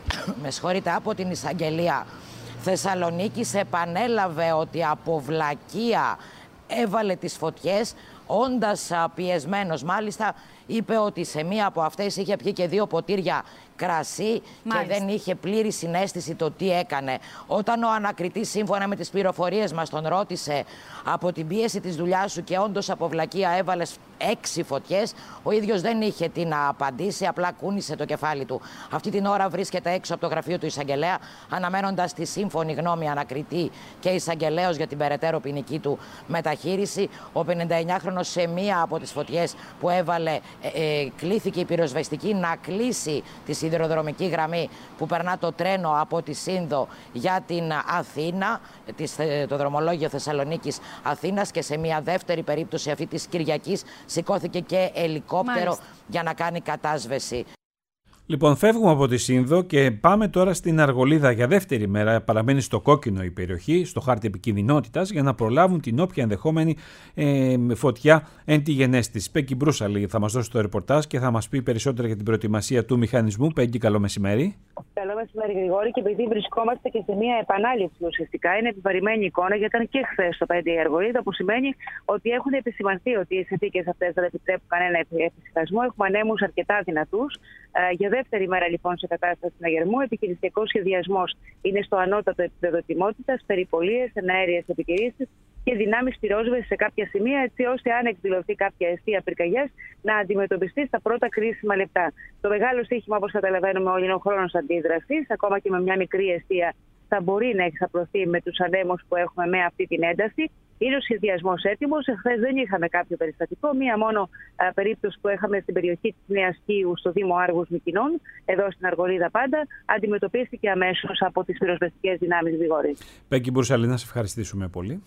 με συγχωρείτε, από την εισαγγελία Θεσσαλονίκης. Επανέλαβε ότι από βλακεία έβαλε τις φωτιές, όντας πιεσμένος. Μάλιστα είπε ότι σε μία από αυτές είχε πιει και δύο ποτήρια κρασί. Μάλιστα. Και δεν είχε πλήρη συναίσθηση το τι έκανε. Όταν ο ανακριτής, σύμφωνα με τις πληροφορίες μας, τον ρώτησε από την πίεση της δουλειάς σου και όντως από βλακεία έβαλες έξι φωτιές, ο ίδιος δεν είχε τι να απαντήσει, απλά κούνησε το κεφάλι του. Αυτή την ώρα βρίσκεται έξω από το γραφείο του εισαγγελέα, αναμένοντας τη σύμφωνη γνώμη ανακριτή και εισαγγελέως για την περαιτέρω ποινική του μεταχείριση. Ο πενηνταεννιάχρονος σε μία από τις φωτιές που έβαλε ε, ε, κλήθηκε η πυροσβεστική να κλείσει τη σιδηροδρομική γραμμή που περνά το τρένο από τη Σύνδο για την Αθήνα, το δρομολόγιο Θεσσαλονίκης Αθήνας, και σε μια δεύτερη περίπτωση αυτή της Κυριακής σηκώθηκε και ελικόπτερο. Μάλιστα. Για να κάνει κατάσβεση. Λοιπόν, φεύγουμε από τη Σύνδο και πάμε τώρα στην Αργολίδα για δεύτερη μέρα. Παραμένει στο κόκκινο η περιοχή, στο χάρτη επικινδυνότητας, για να προλάβουν την όποια ενδεχόμενη ε, φωτιά εν τη γενέστης. Πέγκη Μπρούσαλη θα μας δώσει το ρεπορτάζ και θα μας πει περισσότερα για την προετοιμασία του μηχανισμού. Πέγκη, καλό μεσημέρι. Καλό μεσημέρι, Γρηγόρη. Και επειδή βρισκόμαστε και σε μια επανάληψη, ουσιαστικά είναι επιβαρημένη εικόνα, γιατί ήταν και χθες το πέντε η Αργολίδα, που σημαίνει ότι έχουν επισημανθεί ότι οι συνθήκες αυτές δεν επιτρέπουν κανένα εφησυχασμό. Έχουμε ανέμους αρκετά δυνατούς. Ε, για δεύτερη μέρα λοιπόν σε κατάσταση συναγερμού. Επιχειρησιακός σχεδιασμός είναι στο ανώτατο επίπεδο ετοιμότητας, περιπολίες, εναέριες επικυρίσεις και δυνάμεις πυρόσβεσης σε κάποια σημεία, έτσι ώστε αν εκδηλωθεί κάποια αιστεία πυρκαγιάς να αντιμετωπιστεί στα πρώτα κρίσιμα λεπτά. Το μεγάλο στοίχημα, όπως καταλαβαίνουμε όλοι, είναι ο χρόνος αντίδρασης. Ακόμα και με μια μικρή αιστεία θα μπορεί να εξαπλωθεί με τους ανέμους που έχουμε με αυτή την ένταση. Είναι ο σχεδιασμός έτοιμος. Εχθές δεν είχαμε κάποιο περιστατικό. Μία μόνο α, περίπτωση που είχαμε στην περιοχή της Νέας Κίου, στο Δήμο Άργους Μυκηνών, εδώ στην Αργολίδα πάντα, αντιμετωπίστηκε αμέσως από τις πυροσβεστικές δυνάμεις, Γρηγόρη. Πέγκη Μπουρσαλή, να σε ευχαριστήσουμε πολύ.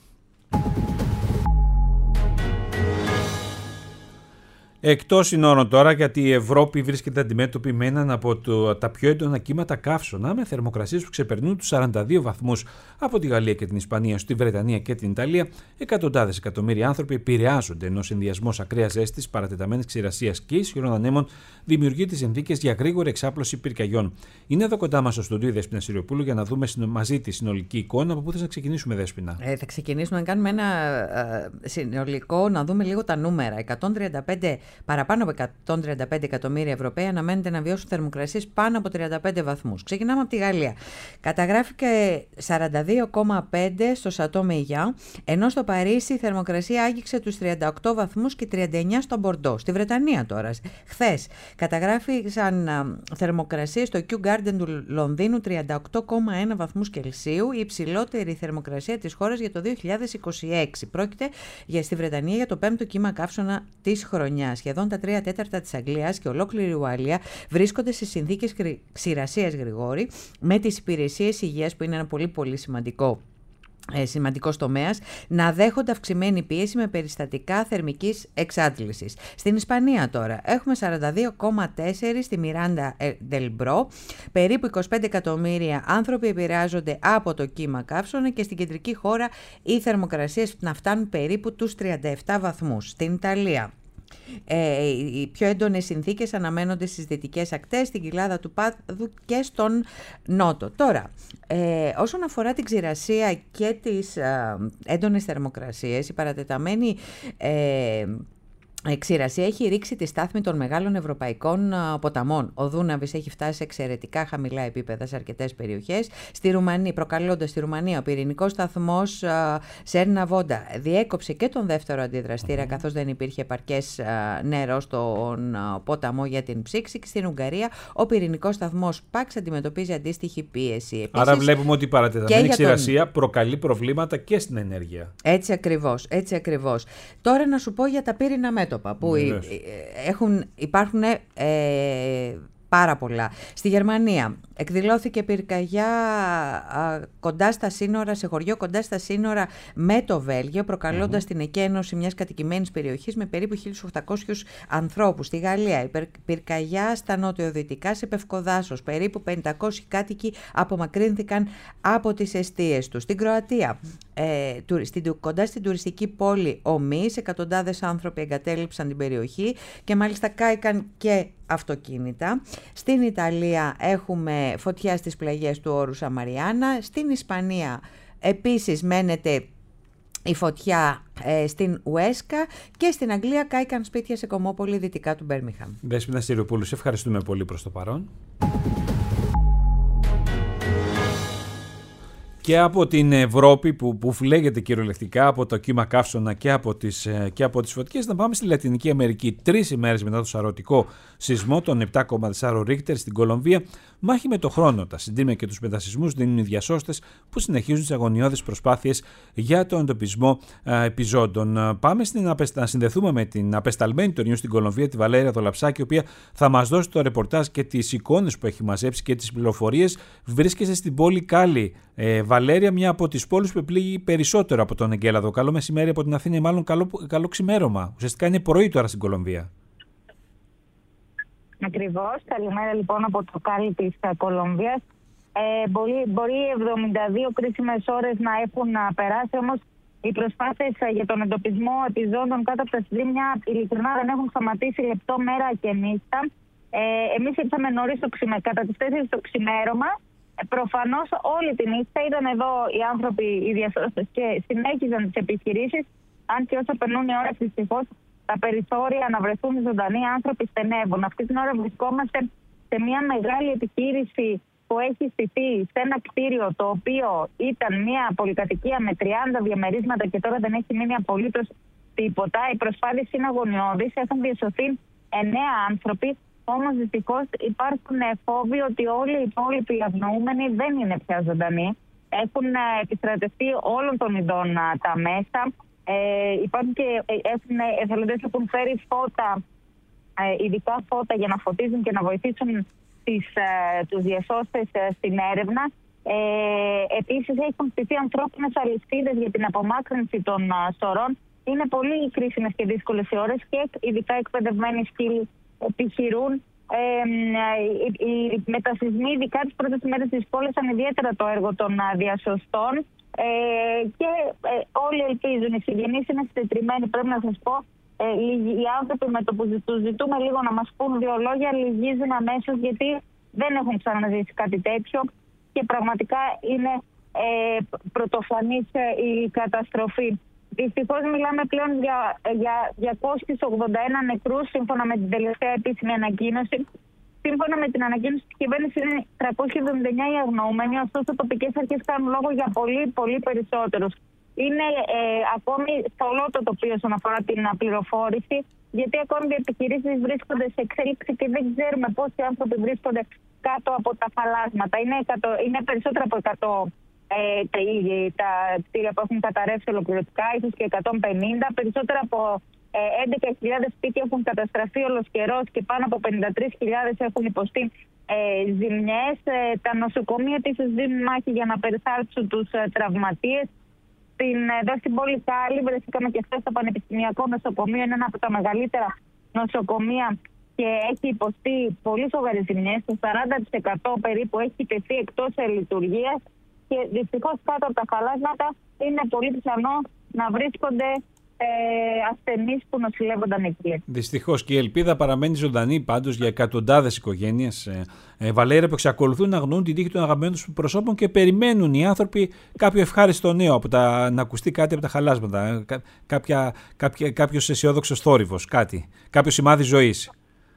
Εκτός συνόρων τώρα, γιατί η Ευρώπη βρίσκεται αντιμέτωπη με έναν από το, τα πιο έντονα κύματα καύσωνα, με θερμοκρασίες που ξεπερνούν τους σαράντα δύο βαθμούς από τη Γαλλία και την Ισπανία στη Βρετανία και την Ιταλία. Εκατοντάδες εκατομμύρια άνθρωποι επηρεάζονται, ενώ ο συνδυασμός ακραίας ζέστης, παρατεταμένης ξηρασίας και ισχυρών ανέμων δημιουργεί τις συνθήκες για γρήγορη εξάπλωση πυρκαγιών. Είναι εδώ κοντά μας στο στούντιο η Δέσποινα Συριοπούλου για να δούμε μαζί τη συνολική εικόνα. Από πού θες να ξεκινήσουμε, Δέσποινα? Ε, θα ξεκινήσουμε να κάνουμε ένα ε, συνολικό, να δούμε λίγο τα νούμερα. εκατόν τριάντα πέντε Παραπάνω από εκατόν τριάντα πέντε εκατομμύρια Ευρωπαίοι αναμένεται να βιώσουν θερμοκρασίες πάνω από τριάντα πέντε βαθμούς. Ξεκινάμε από τη Γαλλία. Καταγράφηκε σαράντα δύο κόμμα πέντε στο Σατό Μεγιά, ενώ στο Παρίσι η θερμοκρασία άγγιξε τους τριάντα οκτώ βαθμούς και τριάντα εννιά στο Μπορντό. Στη Βρετανία τώρα, χθες, καταγράφηκαν θερμοκρασίες στο Kew Garden του Λονδίνου τριάντα οκτώ κόμμα ένα βαθμούς Κελσίου, η υψηλότερη θερμοκρασία της χώρας για το δύο χιλιάδες είκοσι έξι. Πρόκειται για στη Βρετανία για το πέμπτο κύμα καύσωνα της χρονιάς. Σχεδόν τα τρία τέταρτα της Αγγλίας και ολόκληρη η Ουαλία βρίσκονται σε συνθήκες ξηρασίας, Γρηγόρη, με τις υπηρεσίες υγείας, που είναι ένα πολύ πολύ σημαντικό Ε, σημαντικός τομέας, να δέχονται αυξημένη πίεση με περιστατικά θερμικής εξάντλησης. Στην Ισπανία τώρα έχουμε σαράντα δύο κόμμα τέσσερα στη Μιράντα del Μπρό. Περίπου είκοσι πέντε εκατομμύρια άνθρωποι επηρεάζονται από το κύμα καύσωνα και στην κεντρική χώρα οι θερμοκρασίες να φτάνουν περίπου τους τριάντα επτά βαθμούς. Στην Ιταλία Ε, οι πιο έντονες συνθήκες αναμένονται στις δυτικές ακτές, στην κοιλάδα του Πάδου και στον Νότο. Τώρα, ε, όσον αφορά την ξηρασία και τις ε, έντονες θερμοκρασίες, η παρατεταμένη ε, η ξηρασία έχει ρίξει τη στάθμη των μεγάλων ευρωπαϊκών ποταμών. Ο Δούναβης έχει φτάσει σε εξαιρετικά χαμηλά επίπεδα σε αρκετές περιοχές. Στη Ρουμανία, προκαλώντας στη Ρουμανία, ο πυρηνικός σταθμός Σέρνα Βόντα διέκοψε και τον δεύτερο αντιδραστήρα, mm-hmm. καθώς δεν υπήρχε επαρκές νερό στον ποταμό για την ψήξη. Και στην Ουγγαρία, ο πυρηνικός σταθμός Πάξ αντιμετωπίζει αντίστοιχη πίεση. Επίσης, άρα βλέπουμε ότι η παρατεταμένη ξηρασία τον... προκαλεί προβλήματα και στην ενέργεια. Έτσι ακριβώς, έτσι ακριβώς. Τώρα να σου πω για τα πύρινα μέτωπα. Που έχουν, υπάρχουν ε, πάρα πολλά. Στη Γερμανία εκδηλώθηκε πυρκαγιά α, κοντά στα σύνορα, σε χωριό κοντά στα σύνορα με το Βέλγιο, προκαλώντας mm-hmm. την εκένωση μιας κατοικημένης περιοχής με περίπου χίλιους οκτακόσιους ανθρώπους. Στη Γαλλία η πυρκαγιά στα νοτιοδυτικά σε Πευκοδάσος. Περίπου πεντακόσιοι κάτοικοι απομακρύνθηκαν από τις εστίες τους. Στην Κροατία, ε, στην, κοντά στην τουριστική πόλη Ομής, εκατοντάδες άνθρωποι εγκατέλειψαν την περιοχή και μάλιστα κάηκαν και αυτοκίνητα. Στην Ιταλία έχουμε φωτιά στις πλαγιές του όρου Σαμαριάνα. Στην Ισπανία επίσης μένεται η φωτιά ε, στην Ουέσκα και στην Αγγλία κάηκαν σπίτια σε Κομμόπολη δυτικά του Μπέρμιχαμ. Δέσποινα Στυριοπούλου, σε ευχαριστούμε πολύ προς το παρόν. Και από την Ευρώπη που, που φλέγεται κυριολεκτικά από το κύμα καύσωνα και από τις, και από τις φωτιές, να πάμε στη Λατινική Αμερική. Τρεις ημέρες μετά το σαρωτικό σεισμό των επτά κόμμα τέσσερα Ρίχτερ στην Κολομβία, μάχη με το χρόνο. Τα συντρίμμια και τους μετασεισμούς δίνουν οι διασώστες που συνεχίζουν τις αγωνιώδεις προσπάθειες για τον εντοπισμό α, επιζώντων. Πάμε στην, να συνδεθούμε με την απεσταλμένη του νιου στην Κολομβία, τη Βαλέρια Δολαψάκη, η οποία θα μας δώσει το ρεπορτάζ και τις εικόνες που έχει μαζέψει και τις πληροφορίες. Βρίσκεσαι στην πόλη Κάλι. Ε, Βαλέρια, μια από τις πόλεις που επλήγει περισσότερο από τον εγκέλαδο. Καλό μεσημέρι από την Αθήνα, μάλλον καλό, καλό ξημέρωμα. Ουσιαστικά είναι πρωί τώρα στην Κολομβία. Ακριβώς. Καλημέρα λοιπόν από το Κάλι της Κολομβίας. Ε, μπορεί, μπορεί εβδομήντα δύο κρίσιμες ώρες να έχουν περάσει, όμως οι προσπάθειες για τον εντοπισμό επιζώντων κάτω από τα συντρίμμια ειλικρινά δεν έχουν σταματήσει λεπτό μέρα και νύχτα. Ε, εμείς ήρθαμε νωρίς το ξημέ, κατά τις τέσσερις το ξημέρωμα. Προφανώς όλη τη νύχτα ήταν εδώ οι άνθρωποι, οι διασώστες και συνέχιζαν τις επιχειρήσεις. Αν και όσο περνούν οι ώρες, δυστυχώς τα περιθώρια να βρεθούν ζωντανοί άνθρωποι στενεύουν. Αυτή την ώρα βρισκόμαστε σε μια μεγάλη επιχείρηση που έχει στηθεί σε ένα κτίριο το οποίο ήταν μια πολυκατοικία με τριάντα διαμερίσματα και τώρα δεν έχει μείνει απολύτως τίποτα. Οι προσπάθειες είναι αγωνιώδεις, έχουν διασωθεί εννέα άνθρωποι. Όμως δυστυχώς υπάρχουν φόβοι ότι όλοι οι υπόλοιποι αγνοούμενοι δεν είναι πια ζωντανοί. Έχουν επιστρατευτεί όλων των ειδών τα μέσα. Ε, υπάρχουν και έχουν, εθελοντές που έχουν φέρει φώτα, ε, ειδικά φώτα για να φωτίζουν και να βοηθήσουν τις, ε, τους διασώστες ε, στην έρευνα. Ε, επίσης έχουν στηθεί ανθρώπινες αλυσίδες για την απομάκρυνση των ε, σωρών. Είναι πολύ κρίσιμες και δύσκολες οι ώρες και ειδικά εκπαιδευμένοι σκύλοι επιχειρούν. Ε, οι, οι μετασυσμοί, ειδικά τις πρώτες μέρες της πόλησαν ιδιαίτερα το έργο των α, διασωστών ε, και ε, όλοι ελπίζουν. Οι συγγενείς είναι συντετριμμένοι, πρέπει να σας πω. Ε, οι άνθρωποι με το που τους ζητούμε λίγο να μας πούν δύο λόγια λυγίζουν αμέσως, γιατί δεν έχουν ξαναζήσει κάτι τέτοιο και πραγματικά είναι ε, πρωτοφανής ε, η καταστροφή. Δυστυχώς μιλάμε πλέον για, για διακόσιους ογδόντα ένα νεκρούς σύμφωνα με την τελευταία επίσημη ανακοίνωση. Σύμφωνα με την ανακοίνωση της κυβέρνησης είναι τριακόσιοι εβδομήντα εννέα οι αγνοούμενοι, ωστόσο οι τοπικές αρχές κάνουν λόγο για πολύ πολύ περισσότερους. Είναι ε, ακόμη θολό το τοπίο όσον αφορά την πληροφόρηση, γιατί ακόμη οι επιχειρήσεις βρίσκονται σε εξέλιξη και δεν ξέρουμε πόσοι άνθρωποι βρίσκονται κάτω από τα φαλάσματα. Είναι, εκατό, είναι περισσότερα από εκατό. Ε, τα, τα κτίρια που έχουν καταρρεύσει ολοκληρωτικά, ίσως και εκατόν πενήντα. Περισσότερα από ε, έντεκα χιλιάδες σπίτια έχουν καταστραφεί ολοσχερός και πάνω από πενήντα τρεις χιλιάδες έχουν υποστεί ε, ζημιές. Ε, τα νοσοκομεία επίσης δίνουν μάχη για να περιθάλψουν τους ε, τραυματίες. Στην, εδώ στην πόλη Κάλι βρεθήκαμε και χθες στο Πανεπιστημιακό Νοσοκομείο, είναι ένα από τα μεγαλύτερα νοσοκομεία και έχει υποστεί πολύ σοβαρές ζημιές. Το σαράντα τοις εκατό περίπου έχει τεθεί εκτός λειτουργίας. Και δυστυχώς κάτω από τα χαλάσματα είναι πολύ πιθανό να βρίσκονται ασθενείς που νοσηλεύονταν εκεί. Δυστυχώς και η ελπίδα παραμένει ζωντανή πάντως για εκατοντάδες οικογένειες. Ε, ε, Βαλέρια, που εξακολουθούν να αγνοούν την τύχη των αγαπημένων τους προσώπων και περιμένουν οι άνθρωποι κάποιο ευχάριστο νέο, από τα, να ακουστεί κάτι από τα χαλάσματα, ε, κα, κάποια, κάποια, κάποιος αισιόδοξος θόρυβος, κάτι, κάποιο σημάδι ζωής.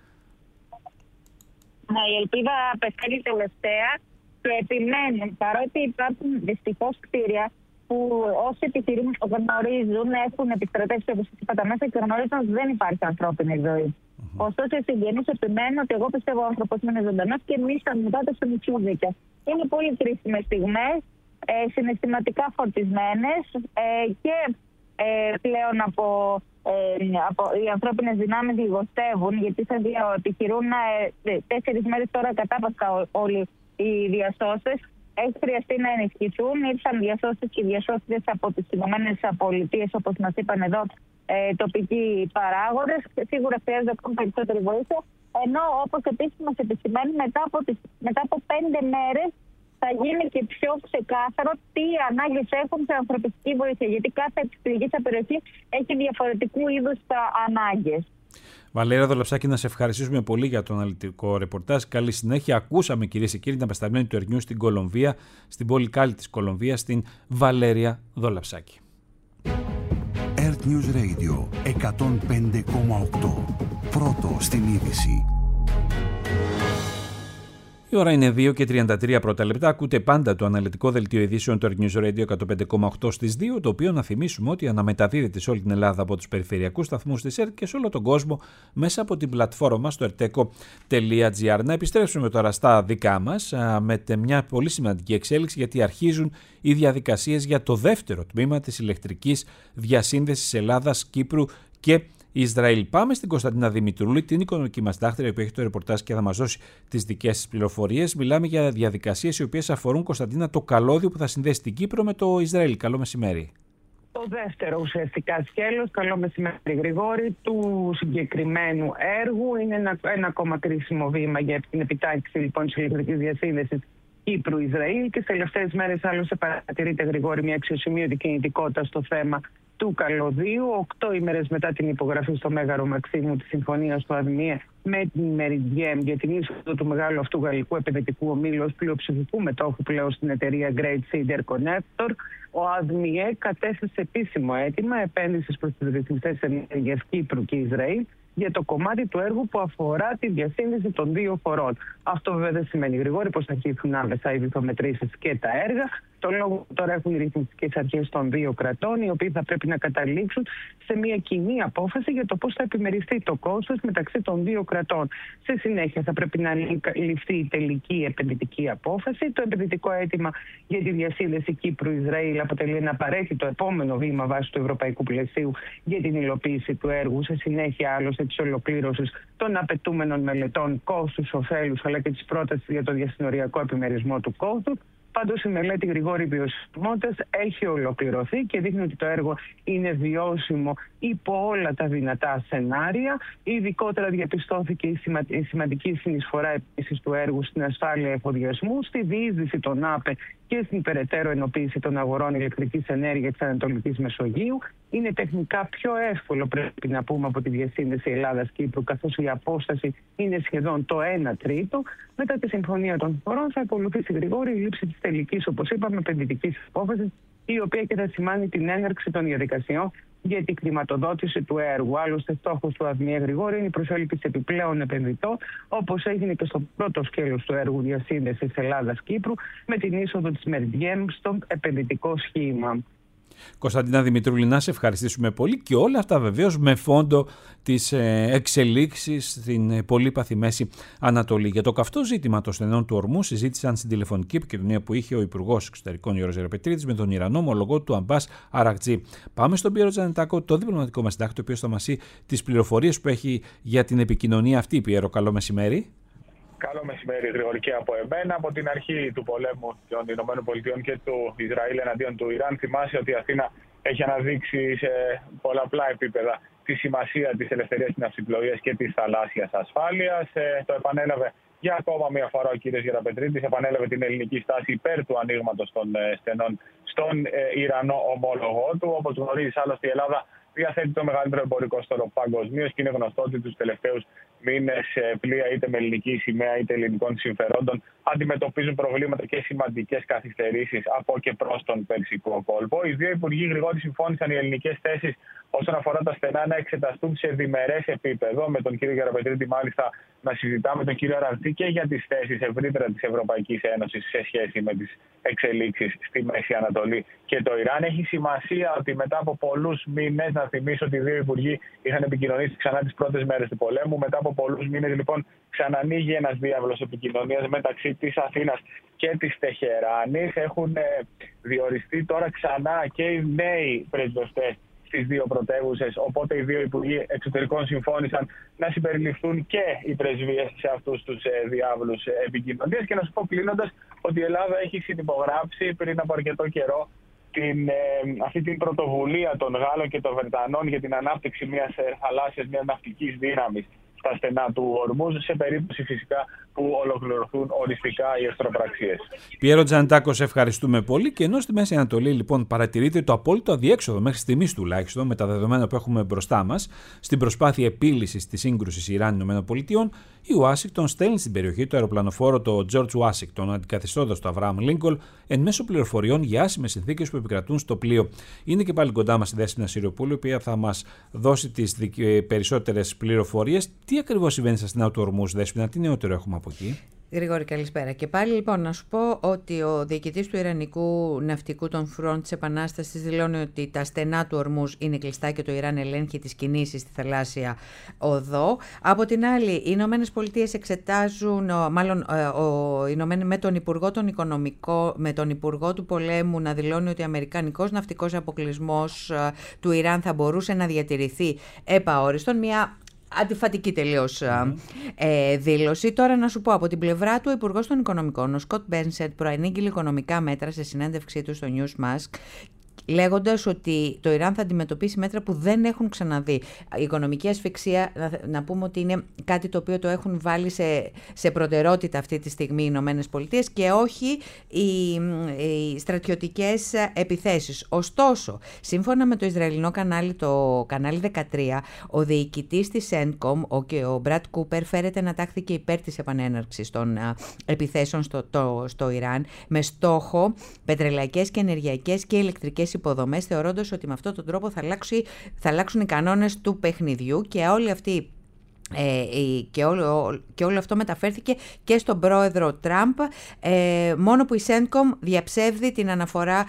Ναι, η ελπίδα πεθαίνει τελευταία και επιμένουν, παρότι υπάρχουν δυστυχώς κτίρια που όσοι επιχειρούν γνωρίζουν, έχουν επιστρατεύσει, όπως είπα, τα μέσα και γνωρίζουν ότι δεν υπάρχει ανθρώπινη ζωή. Mm-hmm. Ωστόσο, οι συγγενείς επιμένουν ότι εγώ πιστεύω ο άνθρωπος είναι ζωντανός και εμείς θα μητάτε στο μισούδικια. Είναι πολύ κρίσιμες στιγμές, ε, συναισθηματικά φορτισμένες ε, και ε, πλέον από, ε, από οι ανθρώπινες δυνάμεις λιγοστεύουν, γιατί θα επιχειρούν ε, τέσσερις μέρες τώρα κατάπασκα όλοι οι διασώστες. Έχει χρειαστεί να ενισχυθούν. Ήρθαν διασώστες και διασώστες από τις Ηνωμένες Πολιτείες, όπως μας είπαν εδώ ε, τοπικοί παράγοντες. Σίγουρα χρειάζεται ακόμη περισσότερη βοήθεια. Ενώ, όπως επίσης μας επισημαίνει, μετά από, τις, μετά από πέντε μέρες θα γίνει και πιο ξεκάθαρο τι ανάγκες έχουν σε ανθρωπιστική βοήθεια. Γιατί κάθε πληγήσα περιοχή έχει διαφορετικού είδους ανάγκες. Βαλέρια Δολαψάκη, να σε ευχαριστήσουμε πολύ για το αναλυτικό ρεπορτάζ. Καλή συνέχεια. Ακούσαμε, κυρίες και κύριοι, την απεσταλμένη του Earth News στην Κολομβία, στην πόλη Κάλι της Κολομβίας, στην Βαλέρια Δολαψάκη. Earth News Radio εκατόν πέντε κόμμα οκτώ. Πρώτο στην είδηση. Η ώρα είναι δύο και τριάντα τρία πρώτα λεπτά. Ακούτε πάντα το αναλυτικό δελτίο ειδήσεων του Earth News Radio εκατόν πέντε κόμμα οκτώ στις δύο, το οποίο να θυμίσουμε ότι αναμεταδίδεται σε όλη την Ελλάδα από τους περιφερειακούς σταθμούς της ΕΡΤ και σε όλο τον κόσμο μέσα από την πλατφόρμα μας στο ερτέκο τελεία τζι άρ. Να επιστρέψουμε τώρα στα δικά μας με μια πολύ σημαντική εξέλιξη, γιατί αρχίζουν οι διαδικασίες για το δεύτερο τμήμα της ηλεκτρικής διασύνδεσης Ελλάδας, Κύπρου και Ισραήλ. Πάμε στην Κωνσταντίνα Δημητρούλη, την οικονομική μας δάκτρια, που έχει το ρεπορτάζ και θα μας δώσει τις δικές της πληροφορίες. Μιλάμε για διαδικασίες οι οποίες αφορούν, Κωνσταντίνα, το καλώδιο που θα συνδέσει την Κύπρο με το Ισραήλ. Καλό μεσημέρι. Το δεύτερο ουσιαστικά σκέλος, καλό μεσημέρι Γρηγόρη, του συγκεκριμένου έργου. Είναι ένα, ένα ακόμα κρίσιμο βήμα για την επιτάχυνση λοιπόν της ηλεκτρικής διασύνδεσης Κύπρου-Ισραήλ και στις τελευταίες μέρες άλλωστε παρατηρείται, Γρηγόρη, μια αξιοσημείωτη κινητικότητα στο θέμα του καλωδίου. Οκτώ ημέρες μετά την υπογραφή στο Μέγαρο Μαξίμου της συμφωνίας του ΑΔΜΙΕ με την Meridiam για την είσοδο του μεγάλου αυτού γαλλικού επενδυτικού ομίλου ως πλειοψηφικού μετόχου πλέον στην εταιρεία Great Sea Interconnector, ο ΑΔΜΙΕ κατέθεσε επίσημο αίτημα επένδυσης προς τις ρυθμιστές ενέργειας Κύπρου και Ισραήλ για το κομμάτι του έργου που αφορά τη διασύνδεση των δύο χωρών. Αυτό βέβαια δεν σημαίνει, Γρηγόρη, πως θα αρχίσουν άμεσα οι βυθομετρήσεις και τα έργα. Το λόγο τώρα έχουν οι ρυθμιστικές αρχές των δύο κρατών, οι οποίοι θα πρέπει να καταλήξουν σε μια κοινή απόφαση για το πώς θα επιμεριστεί το κόστος μεταξύ των δύο κρατών. Σε συνέχεια θα πρέπει να ληφθεί η τελική επενδυτική απόφαση. Το επενδυτικό αίτημα για τη διασύνδεση Κύπρου-Ισραήλ αποτελεί ένα απαραίτητο επόμενο βήμα βάσει του ευρωπαϊκού πλαισίου για την υλοποίηση του έργου. Σε συνέχεια, άλλωστε, της ολοκλήρωσης των απαιτούμενων μελετών κόστους-οφέλους αλλά και της πρότασης για το διασυνοριακό επιμερισμό του κόστου. Πάντως η μελέτη, Γρηγόρη, βιωσιμότητας έχει ολοκληρωθεί και δείχνει ότι το έργο είναι βιώσιμο υπό όλα τα δυνατά σενάρια. Ειδικότερα διαπιστώθηκε η, σημα... η σημαντική συνεισφορά επίσης του έργου στην ασφάλεια εφοδιασμού, στη διείσδυση των ΑΠΕ και στην περαιτέρω ενοποίηση των αγορών ηλεκτρικής ενέργειας της Ανατολικής Μεσογείου. Είναι τεχνικά πιο εύκολο, πρέπει να πούμε, από τη διασύνδεση Ελλάδας-Κύπρου, καθώς η απόσταση είναι σχεδόν το ένα τρίτο. Μετά τη συμφωνία των χωρών θα ακολουθήσει, Γρηγόρη, η λήψη της τελικής, όπως είπαμε, επενδυτικής απόφασης, η οποία και θα σημάνει την έναρξη των διαδικασιών για την χρηματοδότηση του έργου. Άλλωστε, στόχος του ΑΔΜΙΕ, Γρηγόρη, είναι η προσέλκυση επιπλέον επενδυτών, όπως έγινε και στο πρώτο σκέλος του έργου διασύνδεσης Ελλάδας-Κύπρου, με την είσοδο της Meridiam στο επενδυτικό σχήμα. Κωνσταντίνα Δημητρούλη, να σε ευχαριστήσουμε πολύ και όλα αυτά βεβαίως με φόντο τις εξελίξεις στην πολύπαθη Μέση Ανατολή. Για το καυτό ζήτημα των στενών του ορμού συζήτησαν στην τηλεφωνική επικοινωνία που είχε ο Υπουργός Εξωτερικών Γιώργος Γεραπετρίδης με τον Ιρανό ομολογό του Αμπάς Αρακτζή. Πάμε στον Πίερο Τζανετάκο, το διπλωματικό μας συντάκτη, ο οποίος θα μας πει τις πληροφορίες που έχει για την επικοινωνία αυτή. Πίερο, καλό μεσημέρι. Καλό μεσημέρι, Γρηγόρη, και από εμένα. Από την αρχή του πολέμου των ΗΠΑ και του Ισραήλ εναντίον του Ιράν, θυμάσαι ότι η Αθήνα έχει αναδείξει σε πολλαπλά επίπεδα τη σημασία της ελευθερίας της ναυσιπλοείας και της θαλάσσιας ασφάλειας. Ε, το επανέλαβε για ακόμα μια φορά ο κ. Γεραπετρίδης, επανέλαβε την ελληνική στάση υπέρ του ανοίγματος των ε, στενών στον ε, Ιρανό ομόλογό του. Όπως γνωρίζεις, άλλωστε, η Ελλάδα διαθέτει το μεγαλύτερο εμπορικό στόλο παγκοσμίως και είναι γνωστό ότι τους τελευταίους μήνες πλοία είτε με ελληνική σημαία είτε ελληνικών συμφερόντων αντιμετωπίζουν προβλήματα και σημαντικές καθυστερήσεις από και προς τον Περσικό κόλπο. Οι δύο υπουργοί Γρηγόρη συμφώνησαν οι ελληνικές θέσεις όσον αφορά τα στενά να εξεταστούν σε διμερές επίπεδο. Με τον κύριο Γεραπετρίτη, μάλιστα, να συζητάμε τον κύριο Αραντσί και για τις θέσεις ευρύτερα της Ευρωπαϊκής Ένωσης σε σχέση με τις εξελίξεις στη Μέση Ανατολή και το Ιράν. Έχει σημασία ότι μετά από πολλούς μήνες, να θυμίσω ότι οι δύο υπουργοί είχαν επικοινωνήσει ξανά τις πρώτες μέρες του πολέμου. Μετά από πολλούς μήνες, λοιπόν, ξανανοίγει ένας διάβλος επικοινωνίας μεταξύ της Αθήνας και της Τεχεράνης. Έχουν διοριστεί τώρα ξανά και οι νέοι πρεσβευτές στις δύο πρωτεύουσες, οπότε οι δύο υπουργοί εξωτερικών συμφώνησαν να συμπεριληφθούν και οι πρεσβείες σε αυτούς τους διάβλους επικοινωνίας. Και να σου πω κλείνοντας ότι η Ελλάδα έχει συνυπογράψει πριν από αρκετό καιρό την, ε, αυτή την πρωτοβουλία των Γάλλων και των Βρετανών για την ανάπτυξη μιας θαλάσσιας, μιας ναυτικής δύναμης στα στενά του Ορμούζ, σε περίπτωση φυσικά που ολοκληρωθούν οριστικά οι εχθροπραξίες. Πιέρο Τζανετάκο, σε ευχαριστούμε πολύ. Και ενώ στη Μέση Ανατολή λοιπόν παρατηρείται το απόλυτο αδιέξοδο μέχρι στιγμής τουλάχιστον με τα δεδομένα που έχουμε μπροστά μας στην προσπάθεια επίλυσης της σύγκρουσης Ιράν-ΗΠΑ, η Ουάσιγκτον στέλνει στην περιοχή το αεροπλανοφόρο το George Washington, αντικαθιστώντας το Αβραάμ Λίνκολν, εν μέσω πληροφοριών για άσημες συνθήκες που επικρατούν στο πλοίο. Είναι και πάλι κοντά μας η Δέσποινα Σιριοπούλου, η οποία θα μας δώσει τις περισσότερες πληροφορίες. Τι ακριβώς συμβαίνει στα στενά του Ορμούζ, Δέσποινα, τι νεότερο έχουμε από εκεί? Γρηγόρη, καλησπέρα. Και πάλι λοιπόν να σου πω ότι ο διοικητής του Ιρανικού Ναυτικού των Φρόντ της Επανάστασης δηλώνει ότι τα στενά του Ορμούζ είναι κλειστά και το Ιράν ελέγχει τις κινήσεις στη θαλάσσια οδό. Από την άλλη, οι Ηνωμένες Πολιτείες εξετάζουν, μάλλον ο, με τον Υπουργό των Οικονομικών, με τον Υπουργό του Πολέμου να δηλώνει ότι ο Αμερικανικός ναυτικός αποκλεισμός του Ιράν θα μπορούσε να διατηρηθεί επαόριστον. Μια αντιφατική τελείως mm. ε, δήλωση. Τώρα να σου πω από την πλευρά του, ο Υπουργός των Οικονομικών, ο Σκοτ Μπένσετ, προανήγγειλε οικονομικά μέτρα σε συνέντευξή του στο Newsmask, λέγοντας ότι το Ιράν θα αντιμετωπίσει μέτρα που δεν έχουν ξαναδεί. Η οικονομική ασφυξία, να, να πούμε ότι είναι κάτι το οποίο το έχουν βάλει σε, σε προτεραιότητα αυτή τη στιγμή οι Ηνωμένες Πολιτείες και όχι οι, οι στρατιωτικές επιθέσεις. Ωστόσο, σύμφωνα με το Ισραηλινό κανάλι, το κανάλι δεκατρία, ο διοικητής της Σέντκομ, ο, ο Μπρατ Κούπερ, φέρεται να τάχθηκε υπέρ της επανέναρξης των α, επιθέσεων στο, το, στο Ιράν, με στόχο πετρελαϊκές και ενεργειακές και ηλεκτρικές υποδομές, θεωρώντας ότι με αυτόν τον τρόπο θα, αλλάξει, θα αλλάξουν οι κανόνες του παιχνιδιού και όλοι αυτοί Ε, και, όλο, και όλο αυτό μεταφέρθηκε και στον πρόεδρο Τραμπ, ε, μόνο που η Σέντκομ διαψεύδει την αναφορά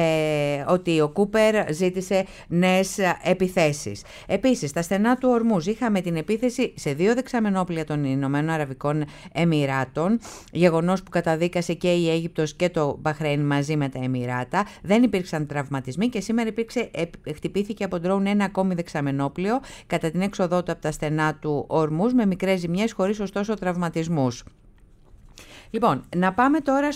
ε, ότι ο Κούπερ ζήτησε νέες επιθέσεις. Επίσης, στα στενά του Ορμούζ είχαμε την επίθεση σε δύο δεξαμενόπλια των Ηνωμένων Αραβικών Εμιράτων, γεγονός που καταδίκασε και η Αίγυπτος και το Μπαχρέιν μαζί με τα Εμιράτα. Δεν υπήρξαν τραυματισμοί και σήμερα υπήρξε, χτυπήθηκε από ντρόουν ένα ακόμη δεξαμενόπλιο κατά την έξοδό του από τα στενά του Ορμούζ, με μικρές ζημιές, χωρίς ωστόσο τραυματισμούς. Λοιπόν, να πάμε τώρα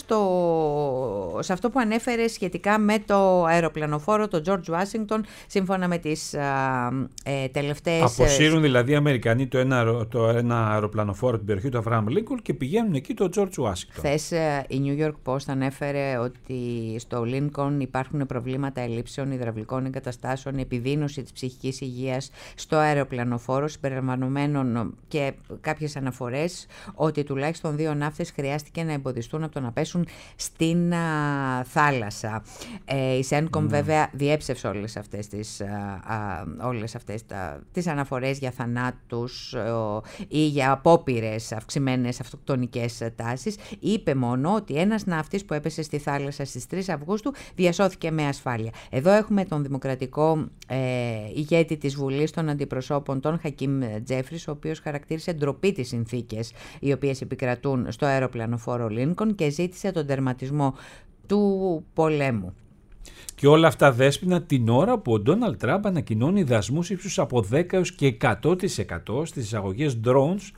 στο, σε αυτό που ανέφερε σχετικά με το αεροπλανοφόρο, το George Washington, σύμφωνα με τις α, ε, τελευταίες... Αποσύρουν δηλαδή οι Αμερικανοί το ένα, το ένα αεροπλανοφόρο την περιοχή του Αβραάμ Λίνκολν και πηγαίνουν εκεί το George Washington. Χθες η New York Post ανέφερε ότι στο Lincoln υπάρχουν προβλήματα ελλείψεων υδραυλικών εγκαταστάσεων, επιδείνωση της ψυχικής υγείας στο αεροπλανοφόρο, συμπεριλαμβανομένων και κάποιες αναφορές ότι τουλάχιστον δύο ναύτες χρειάστηκαν και να εμποδιστούν από το να πέσουν στην α, θάλασσα. Ε, η Σέντκομ mm. βέβαια διέψευσε όλες αυτές τις, α, α, όλες αυτές τα, τις αναφορές για θανάτους α, ή για απόπειρες αυξημένες αυτοκτονικές τάσεις. Είπε μόνο ότι ένας ναύτης που έπεσε στη θάλασσα στις τρεις Αυγούστου διασώθηκε με ασφάλεια. Εδώ έχουμε τον δημοκρατικό ε, ηγέτη της Βουλής των Αντιπροσώπων, τον Χακίμ Τζέφρις, ο οποίος χαρακτήρισε ντροπή τις συνθήκες οι οποίες επικρατούν στο αεροπλανοφόρο Λίνκον και ζήτησε τον τερματισμό του πολέμου. Και όλα αυτά, Δέσποινα, την ώρα που ο Ντόναλντ Τραμπ ανακοινώνει δασμούς ύψους από δέκα έως και εκατό τοις εκατό στις εισαγωγές drones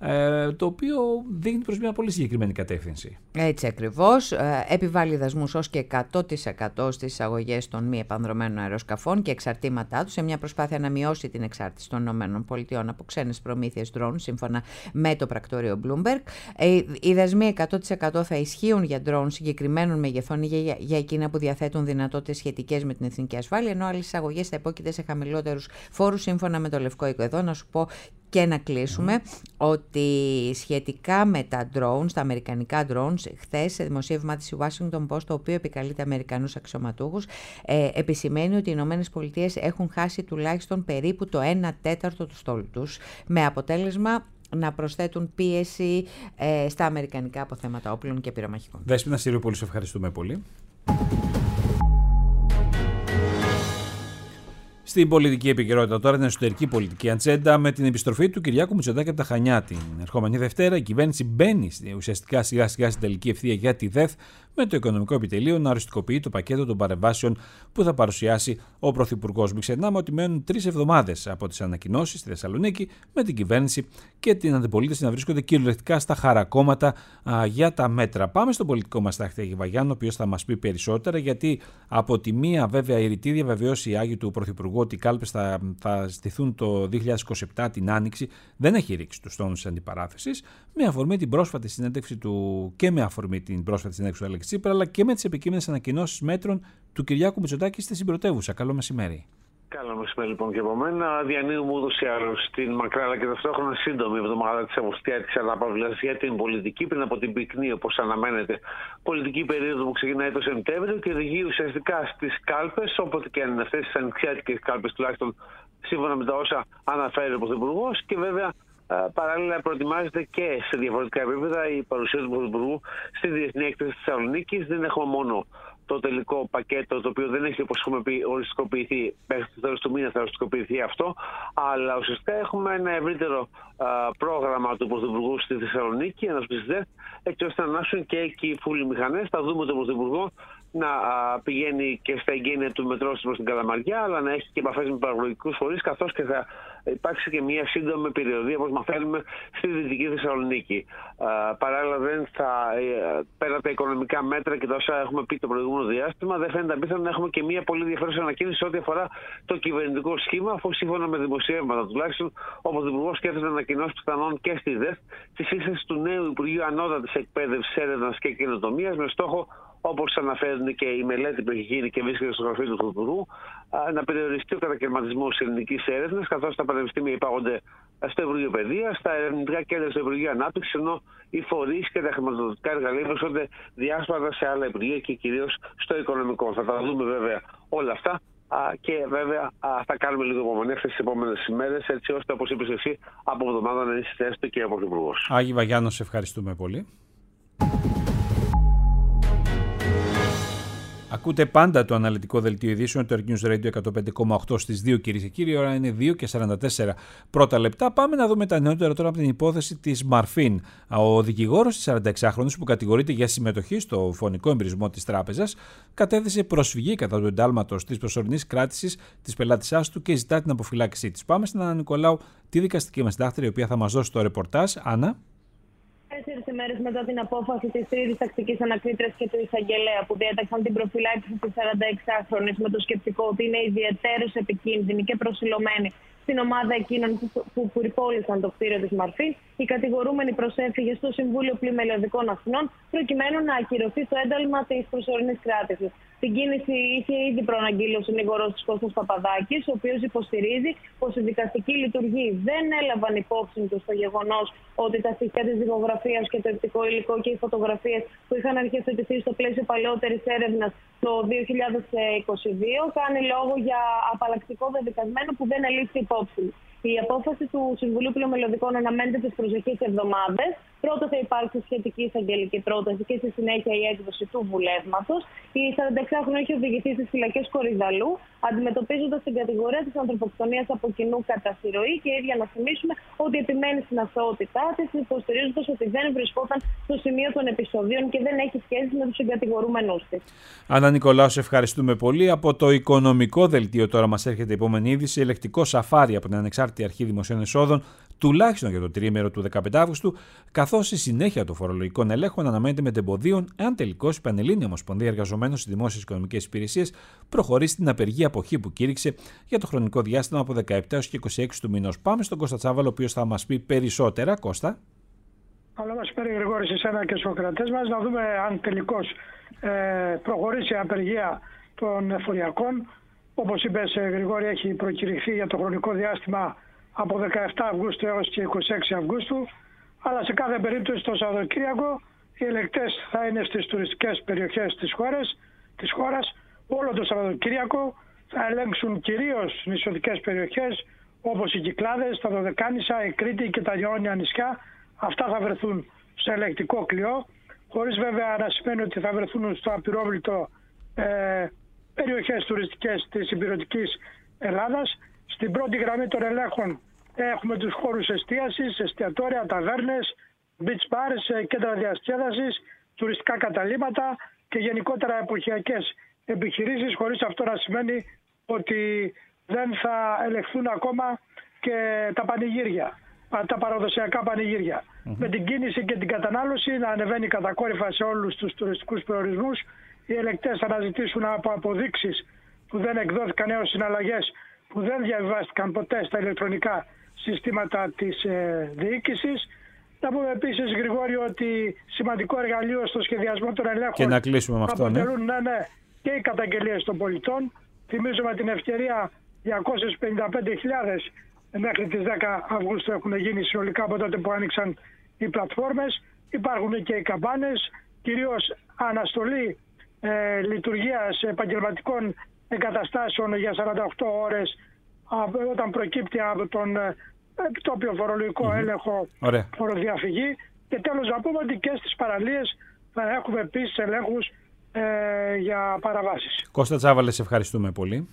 το οποίο δείχνει προς μια πολύ συγκεκριμένη κατεύθυνση. Έτσι ακριβώς. Επιβάλλει δασμούς ως και εκατό τοις εκατό στις εισαγωγές των μη επανδρωμένων αεροσκαφών και εξαρτήματά τους, σε μια προσπάθεια να μειώσει την εξάρτηση των ΗΠΑ από ξένες προμήθειες drone, σύμφωνα με το πρακτορείο Bloomberg. Οι δασμοί εκατό τοις εκατό θα ισχύουν για drone συγκεκριμένων μεγεθών για, για εκείνα που διαθέτουν δυνατότητες σχετικές με την εθνική ασφάλεια, ενώ άλλες εισαγωγές θα υπόκειται σε χαμηλότερους φόρους, σύμφωνα με το Λευκό Οίκο. Εδώ να σου πω και να κλείσουμε mm. ότι σχετικά με τα drones, τα αμερικανικά drones, χθες σε δημοσίευμά της Washington Post, το οποίο επικαλείται Αμερικανούς αξιωματούχους, ε, επισημαίνει ότι οι Ηνωμένες Πολιτείες έχουν χάσει τουλάχιστον περίπου το ένα τέταρτο του στόλου τους, με αποτέλεσμα να προσθέτουν πίεση ε, στα αμερικανικά αποθέματα όπλων και πυρομαχικών. Δέσποινα Συριούπολη, σε ευχαριστούμε πολύ. Στην πολιτική επικαιρότητα τώρα, την εσωτερική πολιτική ατζέντα, με την επιστροφή του Κυριάκου Μητσοτάκη από τα Χανιά την ερχόμενη Δευτέρα, η κυβέρνηση μπαίνει ουσιαστικά σιγά σιγά στην τελική ευθεία για τη ΔΕΘ, με το Οικονομικό Επιτελείο να οριστικοποιεί το πακέτο των παρεμβάσεων που θα παρουσιάσει ο Πρωθυπουργός. Μην ξεχνάμε ότι μένουν τρεις εβδομάδες από τις ανακοινώσεις στη Θεσσαλονίκη, με την κυβέρνηση και την αντιπολίτευση να βρίσκονται κυριολεκτικά στα χαρακόμματα α, για τα μέτρα. Πάμε στον πολιτικό μας τάχτη Αγίου Βαγιάννου, ο οποίος θα μας πει περισσότερα, γιατί από τη μία, βέβαια, η ρητή διαβεβαίωση η Άγιου του Πρωθυπουργού ότι οι κάλπες θα, θα στηθούν το δύο χιλιάδες είκοσι επτά την Άνοιξη, δεν έχει ρίξει τους τόνους της αντιπαράθεσης, με αφορμή την πρόσφατη συνέντευξη του και με αφορμή την πρόσφατη συνέντευξη του Αλέξη Τσίπρα, αλλά και με τις επικείμενες ανακοινώσεις μέτρων του Κυριάκου Μητσοτάκη στη Συμπρωτεύουσα. Καλό μεσημέρι. Καλό μεσημέρι λοιπόν και από μένα. Διανύουμε ούτως ή άλλως την μακρά αλλά και ταυτόχρονα σύντομη εβδομάδα της Αυγουστιάτικης αναπαυλίας για την πολιτική, πριν από την πυκνή, όπως αναμένεται, πολιτική περίοδο που ξεκινάει το Σεπτέμβριο και οδηγεί ουσιαστικά στις κάλπες, όποτε και αν είναι αυτές τις ανοιξιάτικες κάλπες, τουλάχιστον σύμφωνα με τα όσα αναφέρει ο Πρωθυπουργός, και βέβαια παράλληλα προετοιμάζεται και σε διαφορετικά επίπεδα η παρουσία του Πρωθυπουργού στη Διεθνή Έκθεση της Θεσσαλονίκης. Δεν έχουμε μόνο το τελικό πακέτο, το οποίο δεν έχει, όπως έχουμε πει, οριστικοποιηθεί, μέχρι το τέλος του μήνα θα οριστικοποιηθεί αυτό, αλλά ουσιαστικά έχουμε ένα ευρύτερο α, πρόγραμμα του Πρωθυπουργού στη Θεσσαλονίκη, ένας πιστές, έτσι ώστε να ανάσουν και εκεί οι φούλοι μηχανές. Θα δούμε τον Πρωθυπουργό να α, πηγαίνει και στα εγγένεια του μετρό προς την Καλαμαριά, αλλά να έχει και επαφές με παραγωγικούς φορείς, καθώς και θα υπάρξει και μια σύντομη περιοδία, όπως μαθαίνουμε, στη Δυτική Θεσσαλονίκη. Α, παράλληλα, δεν θα, ε, πέρα τα οικονομικά μέτρα και τα όσα έχουμε πει το προηγούμενο διάστημα, δεν φαίνεται απίθανο να έχουμε και μια πολύ ενδιαφέρουσα ανακοίνωση ό,τι αφορά το κυβερνητικό σχήμα, αφού σύμφωνα με δημοσιεύματα τουλάχιστον, ο Πρωθυπουργός σκέφτεται να ανακοινώσει πιθανόν και στη ΔΕΘ τη σύσταση του νέου Υπουργείου Ανώτατης Εκπαίδευσης, Έρευνας και Καινοτομίας, με στόχο, όπως αναφέρουν και η μελέτη που έχει γίνει και βρίσκεται στο γραφείο του Πρωθυπουργού, να περιοριστεί ο κατακαιρματισμός της ελληνικής έρευνας, καθώς τα πανεπιστήμια υπάγονται στο Υπουργείο Παιδείας, στα ερευνητικά κέντρα στο Υπουργείο Ανάπτυξης, ενώ οι φορείς και τα χρηματοδοτικά εργαλεία βρίσκονται διάσπαρτα σε άλλα υπουργεία και κυρίως στο οικονομικό. Θα τα δούμε βέβαια όλα αυτά. Και βέβαια θα κάνουμε λίγο υπομονή αυτές τις επόμενες ημέρες, έτσι ώστε, όπως είπες εσύ, από εβδομάδα να είναι στη θέση του και ο Πρωθυπουργός. Άγιοι Βαγιάννου, σε ευχαριστούμε πολύ. Ακούτε πάντα το αναλυτικό δελτίο ειδήσεων του Earth News Radio εκατόν πέντε κόμμα οκτώ στις δύο, κυρίες και κύριοι. Η ώρα είναι δύο και σαράντα τέσσερα πρώτα λεπτά. Πάμε να δούμε τα νεότερα τώρα από την υπόθεση της Μαρφίν. Ο δικηγόρος της σαρανταεξάχρονης, που κατηγορείται για συμμετοχή στο φωνικό εμπειρισμό της τράπεζας, κατέθεσε προσφυγή κατά του εντάλματος της προσωρινής κράτησης της πελάτησάς του και ζητά την αποφυλάκησή της. Πάμε στην Άννα Νικολάου, τη δικαστική μας συντάκτρια, η οποία θα μας δώσει το ρεπορτάζ. Άννα. Τέσσερις ημέρες μετά την απόφαση της τρίτης τακτικής ανακρίτριας και του εισαγγελέα που διέταξαν την προφυλάκηση της σαρανταεξάχρονης με το σκεπτικό ότι είναι ιδιαιτέρως επικίνδυνη και προσιλωμένη στην ομάδα εκείνων που πυρπόλησαν το κτίριο της Μαρφής, η κατηγορούμενη προσέφυγε στο Συμβούλιο Πλημελιωδικών Αθηνών προκειμένου να ακυρωθεί το ένταλμα της προσωρινής κράτησης. Την κίνηση είχε ήδη προαναγγείλει ο συνήγορος της Κώστας Παπαδάκης, ο οποίος υποστηρίζει πως οι δικαστικοί λειτουργοί δεν έλαβαν υπόψη τους το γεγονός ότι τα στοιχεία της δικογραφίας και το οπτικό υλικό και οι φωτογραφίες που είχαν αρχιοθετηθεί στο πλαίσιο παλαιότερης έρευνας το δύο χιλιάδες είκοσι δύο κάνει λόγο για απαλλακτικό δεδικασμένο που δεν ελήφθη υπόψη. Η απόφαση του Συμβουλίου Πλημελιωδικών αναμένεται τις προσεχείς εβδομάδες. Πρώτα θα υπάρξει σχετική εισαγγελική πρόταση και στη συνέχεια η έκδοση του βουλεύματος. Η σαρανταεξάχρονη έχει οδηγηθεί στις φυλακές Κορυδαλού, αντιμετωπίζοντας την κατηγορία της ανθρωποκτονίας από κοινού κατά συρροή, και ίδια να θυμίσουμε ότι επιμένει στην αθωότητά της, υποστηρίζοντας ότι δεν βρισκόταν στο σημείο των επεισοδίων και δεν έχει σχέση με τους συγκατηγορούμενους της. Άννα Νικολάου, σε ευχαριστούμε πολύ. Από το οικονομικό δελτίο τώρα μας έρχεται η επόμενη είδηση. Ελεκτικό σαφάρι από την ανεξάρτητη Τετάρτη Αρχή Δημοσίων Εσόδων, τουλάχιστον για το τριήμερο του δεκαπέντε Αυγούστου, καθώς η συνέχεια των φορολογικών ελέγχων αναμένεται μετεμποδίων, αν τελικώς η Πανελλήνια Ομοσπονδία Εργαζομένων στις Δημόσιες Οικονομικές Υπηρεσίες προχωρήσει στην απεργία αποχή που κήρυξε για το χρονικό διάστημα από δεκαεπτά έως και είκοσι έξι του μηνός. Πάμε στον Κώστα Τσάβαλο, ο οποίος θα μας πει περισσότερα. Κώστα. Καλό μεσημέρι, Γρηγόρη, σε εσένα και στους κρατές μας. Να δούμε αν τελικώς ε, προχωρήσει η απεργία των εφοριακών. Όπως είπες, Γρηγόρη, έχει προκηρυχθεί για το χρονικό διάστημα από δεκαεπτά Αυγούστου έως και είκοσι έξι Αυγούστου. Αλλά σε κάθε περίπτωση το Σαββατοκύριακο οι ελεγκτές θα είναι στις τουριστικές περιοχές της χώρας. Της χώρας. Όλο το Σαββατοκύριακο θα ελέγξουν κυρίως νησιωτικές περιοχές όπως οι Κυκλάδες, τα Δωδεκάνησα, η Κρήτη και τα Ιόνια νησιά. Αυτά θα βρεθούν στο ελεγκτικό κλειό, χωρίς βέβαια να σημαίνει ότι θα βρεθούν στο απειρόβλητο ε, περιοχές τουριστικές της υπηρετικής Ελλάδας. Στην πρώτη γραμμή των ελέγχων έχουμε τους χώρους εστίασης, εστιατόρια, ταβέρνες, beach bars, κέντρα διασκέδασης, τουριστικά καταλύματα και γενικότερα εποχιακές επιχειρήσεις, χωρίς αυτό να σημαίνει ότι δεν θα ελεγχθούν ακόμα και τα πανηγύρια, τα παραδοσιακά πανηγύρια. Mm-hmm. Με την κίνηση και την κατανάλωση να ανεβαίνει κατακόρυφα σε όλους τους τουριστικούς προορισμούς, οι ελεγκτές θα αναζητήσουν από αποδείξεις που δεν εκδόθηκαν έως συναλλαγές που δεν διαβιβάστηκαν ποτέ στα ηλεκτρονικά συστήματα της ε, διοίκησης. Να πούμε επίσης, Γρηγόρη, ότι σημαντικό εργαλείο στο σχεδιασμό των ελέγχων και να κλείσουμε με αυτό, αποτελούν ναι. Ναι, ναι, και οι καταγγελίες των πολιτών. Θυμίζω με την ευκαιρία διακόσιες πενήντα πέντε χιλιάδες μέχρι τις δέκα Αυγούστου έχουν γίνει συνολικά από τότε που άνοιξαν οι πλατφόρμες. Υπάρχουν και οι καμπάνες, κυρίως αναστολή ε, λειτουργίας επαγγελματικών εγκαταστάσεων για σαράντα οκτώ ώρες όταν προκύπτει από τον επιτόπιο φορολογικό mm-hmm. έλεγχο Ωραία. φοροδιαφυγή. Και τέλος να πούμε ότι και στις παραλίες θα έχουμε επίσης ελέγχους ε, για παραβάσεις. Κώστα Τσάβαλε, σε ευχαριστούμε πολύ.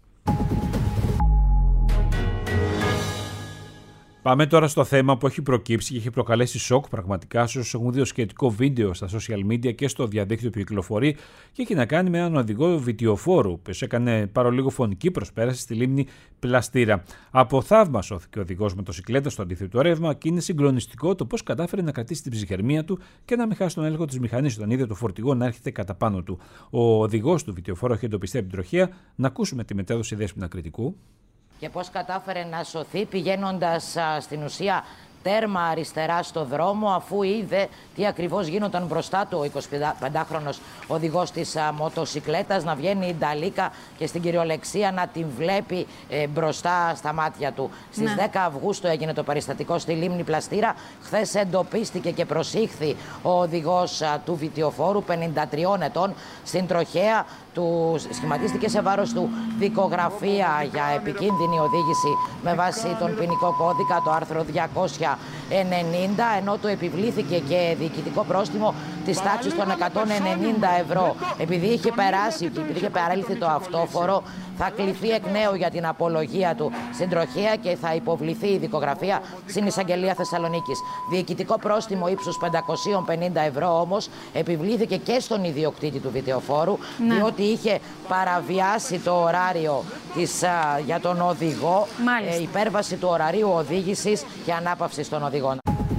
Πάμε τώρα στο θέμα που έχει προκύψει και έχει προκαλέσει σοκ πραγματικά σε όσους έχουν δει το σχετικό βίντεο στα social media και στο διαδίκτυο που κυκλοφορεί και έχει να κάνει με έναν οδηγό βιτιοφόρου που έκανε παρολίγο φωνική προσπέραση στη λίμνη Πλαστήρα. Από θαύμα σώθηκε ο οδηγός μοτοσικλέτα στο αντίθετο ρεύμα και είναι συγκλονιστικό το πώς κατάφερε να κρατήσει την ψυχραιμία του και να μην χάσει τον έλεγχο της μηχανής όταν είδε το φορτηγό να έρχεται κατά πάνω του. Ο οδηγός του βιτιοφόρου έχει εντοπιστεί από την τροχέα. Να ακούσουμε τη μετέδοση Δέσποινα Κρητικού. Και πώς κατάφερε να σωθεί πηγαίνοντας α, στην ουσία τέρμα αριστερά στο δρόμο, αφού είδε τι ακριβώς γίνονταν μπροστά του ο εικοσιπεντάχρονος οδηγός της α, μοτοσικλέτας, να βγαίνει η νταλίκα και στην κυριολεξία να την βλέπει ε, μπροστά στα μάτια του. Στις ναι. δέκα Αυγούστου έγινε το περιστατικό στη λίμνη Πλαστήρα. Χθες εντοπίστηκε και προσήχθη ο οδηγός α, του βιτιοφόρου, πενήντα τριών ετών, στην τροχέα. Του σχηματίστηκε σε βάρος του δικογραφία για επικίνδυνη οδήγηση με βάση τον ποινικό κώδικα, το άρθρο διακόσια ενενήντα, ενώ του επιβλήθηκε και διοικητικό πρόστιμο της τάξης των εκατόν ενενήντα ευρώ. Επειδή είχε περάσει, επειδή είχε παρέλθει το αυτόφορο, θα κληθεί εκ νέου για την απολογία του στην τροχέα και θα υποβληθεί η δικογραφία στην Εισαγγελία Θεσσαλονίκης. Διοικητικό πρόστιμο ύψους πεντακόσια πενήντα ευρώ όμως επιβλήθηκε και στον ιδιοκτήτη του βιτεοφόρου, ναι. διότι είχε παραβιάσει το ωράριο της, α, για τον οδηγό, ε, υπέρβαση του ωραρίου οδήγησης και ανάπαυσης των οδηγών.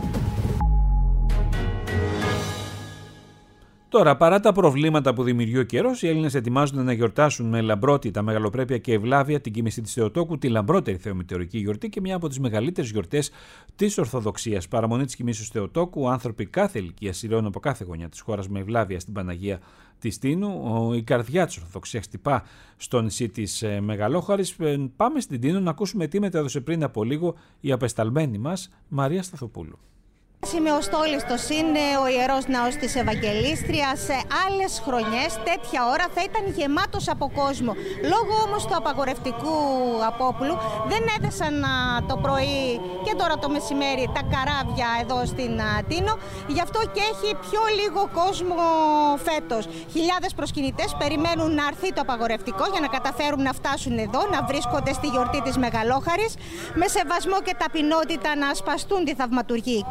Τώρα, παρά τα προβλήματα που δημιουργεί ο καιρός, οι Έλληνες ετοιμάζονται να γιορτάσουν με λαμπρότητα, μεγαλοπρέπεια και ευλάβεια την κοίμηση της Θεοτόκου, τη λαμπρότερη θεομητεωρική γιορτή και μια από τις μεγαλύτερες γιορτές της Ορθοδοξίας. Παραμονή της κοιμήσεως Θεοτόκου, άνθρωποι κάθε ηλικίας σειραίων από κάθε γωνιά της χώρας με ευλάβεια στην Παναγία της Τίνου. Η καρδιά της Ορθοδοξίας χτυπά στο νησί της Μεγαλόχαρης. Πάμε στην Τίνο να ακούσουμε τι μετέδωσε πριν από λίγο η απεσταλμένη μας Μαρία Σταθοπούλου. Είμαι ο Στόλιστος, είναι ο Ιερός Ναός της Ευαγγελίστριας. Σε άλλες χρονιές τέτοια ώρα θα ήταν γεμάτος από κόσμο. Λόγω όμως του απαγορευτικού απόπλου δεν έδεσαν το πρωί και τώρα το μεσημέρι τα καράβια εδώ στην Τίνο. Γι' αυτό και έχει πιο λίγο κόσμο φέτος. Χιλιάδες προσκυνητές περιμένουν να έρθει το απαγορευτικό για να καταφέρουν να φτάσουν εδώ, να βρίσκονται στη γιορτή της Μεγαλόχαρης, με σεβασμό και ταπεινότητα να ασπαστούν τη θαυματουργή εικόνα, να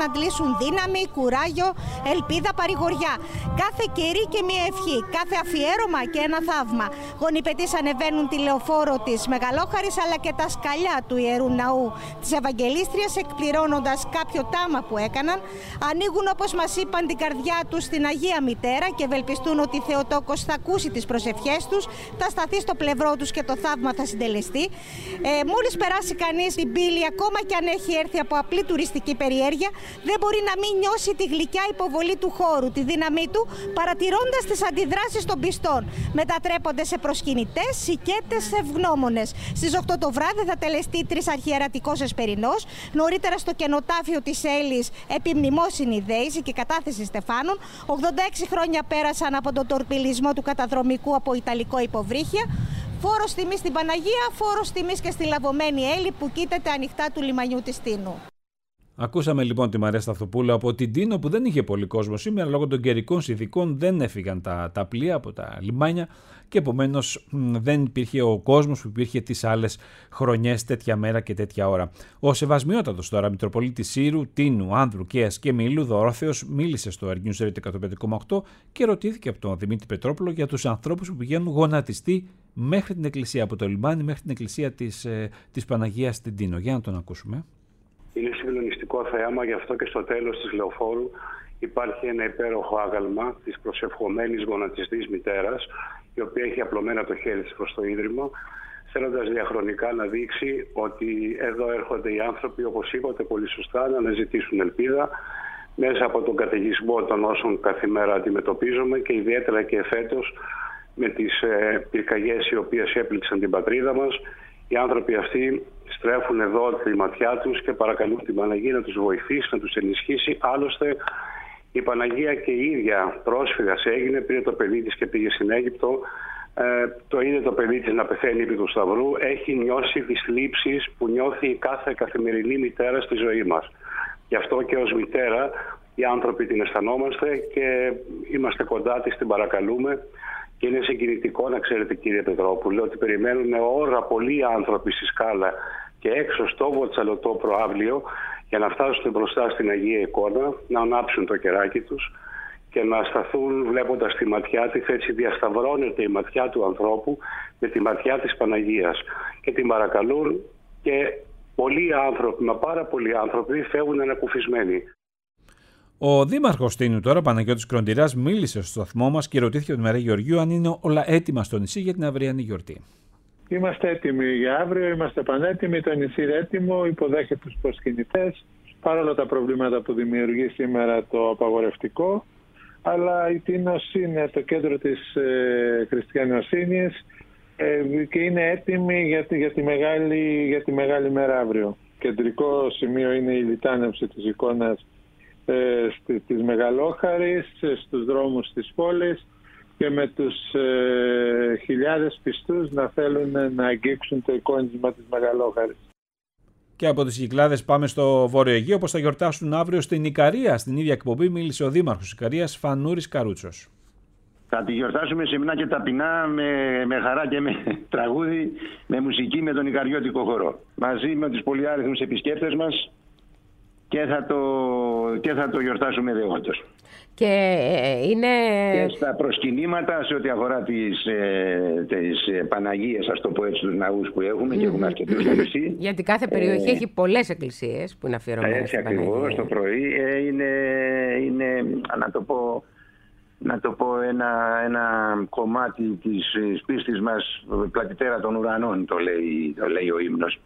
να αντλήσουν δύναμη, κουράγιο, ελπίδα, παρηγοριά. Κάθε κερί και μία ευχή, κάθε αφιέρωμα και ένα θαύμα. Γονιπετής ανεβαίνουν τη λεωφόρο της Μεγαλόχαρης αλλά και τα σκαλιά του Ιερού Ναού της Ευαγγελίστριας, εκπληρώνοντας κάποιο τάμα που έκαναν. Ανοίγουν, όπως μας είπαν, την καρδιά τους στην Αγία Μητέρα και ευελπιστούν ότι Θεοτόκος θα ακούσει τις προσευχές τους, θα σταθεί στο πλευρό τους και το θαύμα θα συντελεστεί. Ε, μόλις περάσει κανείς την πύλη, ακόμα και αν έχει έρθει από απλή τουριστική περιέργεια, δεν μπορεί να μην νιώσει τη γλυκιά υποβολή του χώρου, τη δύναμή του, παρατηρώντας τις αντιδράσεις των πιστών. Μετατρέπονται σε προσκυνητές, οικέτες, ευγνώμονες. Στις οκτώ το βράδυ θα τελεστεί τρισαρχιερατικός εσπερινός. Νωρίτερα στο κενοτάφιο της Έλλης επιμνημόσυνη δέηση και κατάθεση στεφάνων. ογδόντα έξι χρόνια πέρασαν από τον τορπιλισμό του καταδρομικού από ιταλικό υποβρύχια. Φόρος τιμής στην Παναγία, φόρος τιμής και στη λαβωμένη Έλλη που κοίταται ανοιχτά του λιμανιού της Τίνου. Ακούσαμε λοιπόν τη Μαρία Σταθοπούλου από την Τίνο που δεν είχε πολύ κόσμο σήμερα λόγω των καιρικών συνθηκών, δεν έφυγαν τα, τα πλοία από τα λιμάνια και επομένως δεν υπήρχε ο κόσμος που υπήρχε τις άλλες χρονιές τέτοια μέρα και τέτοια ώρα. Ο Σεβασμιότατος τώρα Μητροπολίτης Σύρου, Τίνου, Άνδρου, Καίας και Μήλου Δωρόθεος μίλησε στο Air News Radio εκατόν πέντε κόμμα οκτώ και ρωτήθηκε από τον Δημήτρη Πετρόπουλο για τους ανθρώπους που πηγαίνουν γονατιστοί μέχρι την εκκλησία, από το λιμάνι μέχρι την εκκλησία της, ε, της Παναγίας στην Τίνο. Για να τον ακούσουμε. Είναι συγκλονιστικό θέαμα, γι' αυτό και στο τέλος της λεωφόρου υπάρχει ένα υπέροχο άγαλμα της προσευχομένης γονατιστής μητέρας, η οποία έχει απλωμένα το χέρι της προς το Ίδρυμα, θέλοντας διαχρονικά να δείξει ότι εδώ έρχονται οι άνθρωποι, όπως είπατε πολύ σωστά, να αναζητήσουν ελπίδα μέσα από τον καταιγισμό των όσων κάθε μέρα αντιμετωπίζουμε και ιδιαίτερα και εφέτος με τις ε, πυρκαγιές οι οποίες έπληξαν την πατρίδα μας. Οι άνθρωποι αυτοί στρέφουν εδώ τη ματιά τους και παρακαλούν την Παναγία να τους βοηθήσει, να τους ενισχύσει. Άλλωστε η Παναγία και η ίδια πρόσφυγας έγινε, πήρε το παιδί της και πήγε στην Αίγυπτο. Ε, το είδε το παιδί της να πεθαίνει επί του Σταυρού. Έχει νιώσει τις θλίψεις που νιώθει η κάθε καθημερινή μητέρα στη ζωή μας. Γι' αυτό και ως μητέρα οι άνθρωποι την αισθανόμαστε και είμαστε κοντά της, την παρακαλούμε. Και είναι συγκινητικό να ξέρετε, κύριε Πετρόπουλε, ότι περιμένουν ώρα πολλοί άνθρωποι στη Σκάλα και έξω στο Βοτσαλωτό προαύλιο για να φτάσουν μπροστά στην Αγία Εικόνα, να ανάψουν το κεράκι τους και να σταθούν βλέποντας τη ματιά της. Έτσι διασταυρώνεται η ματιά του ανθρώπου με τη ματιά της Παναγίας και την παρακαλούν και πολλοί άνθρωποι, μα πάρα πολλοί άνθρωποι φεύγουν ανακουφισμένοι. Ο Δήμαρχος Τίνου τώρα, Παναγιώτης Κροντηράς, μίλησε στο σταθμό μας και ρωτήθηκε από τη Μαρία Γεωργίου αν είναι όλα έτοιμα στο νησί για την αυριανή γιορτή. Είμαστε έτοιμοι για αύριο, είμαστε πανέτοιμοι, το νησί είναι έτοιμο, υποδέχεται τους προσκυνητές, παρόλα τα προβλήματα που δημιουργεί σήμερα το απαγορευτικό, αλλά η Τίνος είναι το κέντρο της ε, χριστιανοσύνης ε, και είναι έτοιμη για τη, για, τη μεγάλη, για τη μεγάλη μέρα αύριο. Κεντρικό σημείο είναι η λιτάνευση της εικόνας ε, της Μεγαλόχαρης, στους δρόμους της πόλης και με τους ε, χιλιάδες πιστούς να θέλουν να αγγίξουν το εικόνισμα της Μεγαλόχαρης. Και από τις Κυκλάδες πάμε στο Βόρειο Αιγαίο, όπως θα γιορτάσουν αύριο στην Ικαρία. Στην ίδια εκπομπή μίλησε ο Δήμαρχος Ικαρίας, Φανούρης Καρούτσος. Θα τη γιορτάσουμε σεμνά και ταπεινά, με, με χαρά και με τραγούδι, με μουσική, με τον Ικαριώτικο χορό. Μαζί με τους πολυάριθμους επισκέπτες μας και θα το, και θα το γιορτάσουμε δεόντως. Και είναι... Και στα προσκυνήματα σε ό,τι αφορά τις, ε, τις ε, Παναγίες, ας το πω έτσι, τους ναούς που έχουμε, mm-hmm. και έχουμε αρκετούς στο νησί. Γιατί κάθε περιοχή ε, έχει πολλές εκκλησίες που είναι αφιερωμένες. Έτσι ακριβώς, το πρωί ε, είναι, είναι, να το πω, να το πω ένα, ένα κομμάτι της πίστης μας, πλατιτέρα των ουρανών, το λέει, το λέει ο ύμνος.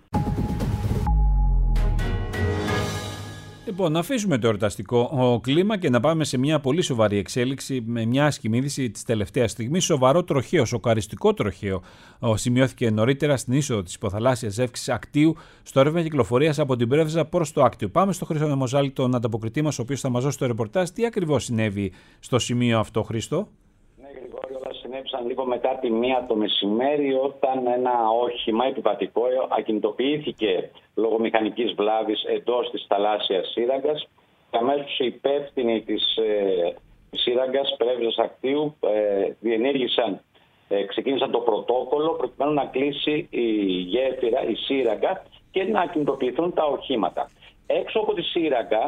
Λοιπόν, να αφήσουμε το εορταστικό κλίμα και να πάμε σε μια πολύ σοβαρή εξέλιξη με μια άσχημη είδηση της τελευταίας στιγμής. Σοβαρό τροχαίο, σοκαριστικό τροχαίο σημειώθηκε νωρίτερα στην είσοδο της υποθαλάσσιας ζεύξης Ακτίου στο ρεύμα κυκλοφορίας από την Πρέβεζα προς το Άκτιο. Πάμε στο Χρήστο Νεμοζάλη, τον ανταποκριτή μας, ο οποίος θα μας δώσει το ρεπορτάζ. Τι ακριβώς συνέβη στο σημείο αυτό, Χρήστο? Συνέβησαν λίγο μετά τη μία το μεσημέρι, όταν ένα όχημα επιβατικό ακινητοποιήθηκε λόγω μηχανικής βλάβης εντός της θαλάσσιας σύραγγας και αμέσως οι υπεύθυνοι της ε, σύραγγας Πρέβεζας Ακτίου ε, διενήργησαν, ε, ξεκίνησαν το πρωτόκολλο προκειμένου να κλείσει η γέφυρα, η σύραγγα και να ακινητοποιηθούν τα οχήματα. Έξω από τη σύραγγα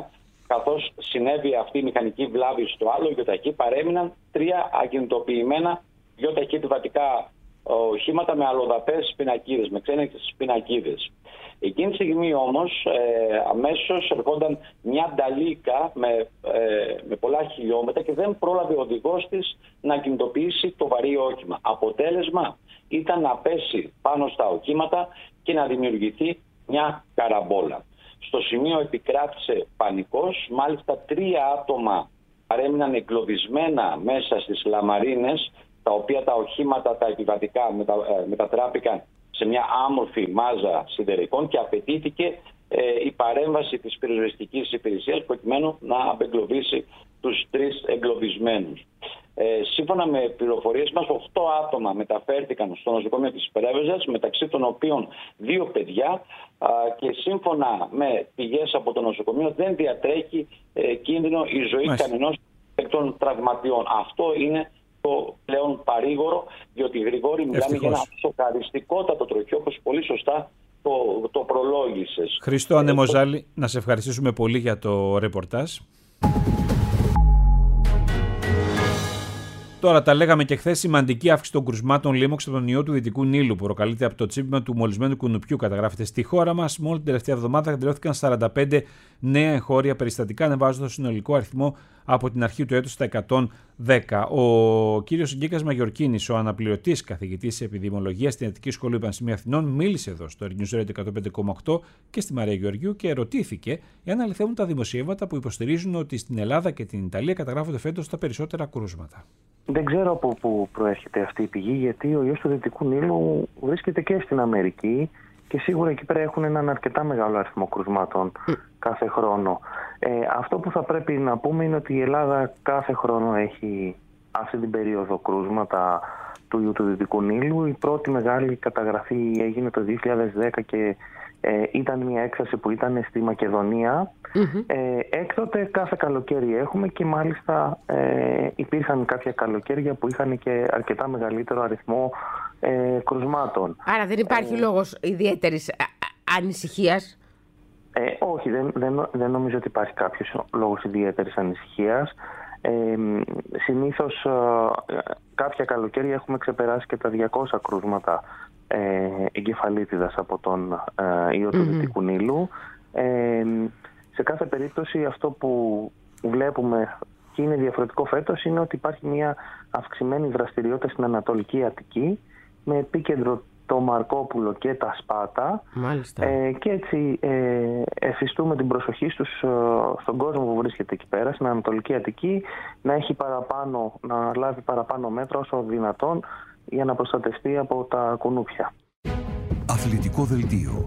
καθώς συνέβη αυτή η μηχανική βλάβη στο άλλο γιοταχή, παρέμειναν τρία ακινητοποιημένα γιοταχή επιβατικά οχήματα με αλλοδαπές πινακίδες, με ξένες πινακίδες. Εκείνη τη στιγμή όμως ε, αμέσως ερχόταν μια νταλίκα με, ε, με πολλά χιλιόμετρα και δεν πρόλαβε ο οδηγός της να κινητοποιήσει το βαρύ όχημα. Αποτέλεσμα ήταν να πέσει πάνω στα οχήματα και να δημιουργηθεί μια καραμπόλα. Στο σημείο επικράτησε πανικός, μάλιστα τρία άτομα παρέμειναν εγκλωβισμένα μέσα στις λαμαρίνες, τα οποία τα οχήματα, τα επιβατικά μετα, ε, μετατράπηκαν σε μια άμορφη μάζα σιδερικών και απαιτήθηκε ε, η παρέμβαση της πυροσβεστικής υπηρεσίας προκειμένου να απεγκλωβίσει τους τρεις εγκλωβισμένους. Ε, σύμφωνα με πληροφορίες μας, οκτώ άτομα μεταφέρθηκαν στο νοσοκομείο της Πρέβεζας, μεταξύ των οποίων δύο παιδιά, α, και σύμφωνα με πηγές από το νοσοκομείο δεν διατρέχει ε, κίνδυνο η ζωή Μάλιστα. κανενός εκ των τραυματιών. Αυτό είναι το πλέον παρήγορο, διότι Γρηγόρη μιλάμε Ευτυχώς. για ένα σοκαριστικότατο τροχείο, όπως πολύ σωστά το, το προλόγησες. Χριστό Ανεμοζάλη, να σε ευχαριστήσουμε πολύ για το ρεπορτάζ. Τώρα, τα λέγαμε και χθες, σημαντική αύξηση των κρουσμάτων λίμωξ από τον ιό του Δυτικού Νείλου που προκαλείται από το τσίπημα του μολυσμένου κουνουπιού. Καταγράφεται στη χώρα μας. Μόλις την τελευταία εβδομάδα καταγράφηκαν σαράντα πέντε νέα εγχώρια περιστατικά, ανεβάζοντας το συνολικό αριθμό από την αρχή του έτους στα εκατόν δέκα. Ο κύριος Γκίκας Μαγιορκίνης, ο αναπληρωτής καθηγητής επιδημιολογίας στην Ιατρική Σχολή Πανεπιστημίου Αθηνών, μίλησε εδώ στο News Radio εκατόν πέντε κόμμα οκτώ και στη Μαρία Γεωργίου και ερωτήθηκε εάν αληθεύουν τα δημοσιεύματα που υποστηρίζουν ότι στην Ελλάδα και την Ιταλία καταγράφονται φέτος τα περισσότερα κρούσματα. Δεν ξέρω από πού προέρχεται αυτή η πηγή, γιατί ο ιός του Δυτικού Νείλου βρίσκεται και στην Αμερική και σίγουρα εκεί πέρα έχουν έναν αρκετά μεγάλο αριθμό κρουσμάτων mm. κάθε χρόνο. Ε, αυτό που θα πρέπει να πούμε είναι ότι η Ελλάδα κάθε χρόνο έχει αυτή την περίοδο κρούσματα του ιού του Δυτικού Νείλου. Η πρώτη μεγάλη καταγραφή έγινε το δύο χιλιάδες δέκα και ε, ήταν μια έκθεση που ήταν στη Μακεδονία. Mm-hmm. Ε, έκτοτε κάθε καλοκαίρι έχουμε και μάλιστα ε, υπήρχαν κάποια καλοκαίρια που είχαν και αρκετά μεγαλύτερο αριθμό ε, κρουσμάτων. Άρα δεν υπάρχει ε, λόγος ιδιαίτερης ανησυχίας. Ε, όχι, δεν, δεν, δεν νομίζω ότι υπάρχει κάποιος λόγος ιδιαίτερης ανησυχίας. Ε, συνήθως ε, κάποια καλοκαίρια έχουμε ξεπεράσει και τα διακόσια κρούσματα ε, εγκεφαλίτιδας από τον ε, ιό του mm-hmm. Δυτικού Νείλου. Ε, σε κάθε περίπτωση αυτό που βλέπουμε και είναι διαφορετικό φέτος είναι ότι υπάρχει μια αυξημένη δραστηριότητα στην Ανατολική Αττική με επίκεντρο το Μαρκόπουλο και τα Σπάτα. Μάλιστα. Ε, και έτσι ε, εφιστούμε την προσοχή στους, ε, στον κόσμο που βρίσκεται εκεί πέρα, στην Ανατολική Αττική, να έχει παραπάνω, να λάβει παραπάνω μέτρα όσο δυνατόν για να προστατευτεί από τα κουνούπια. Αθλητικό δελτίο.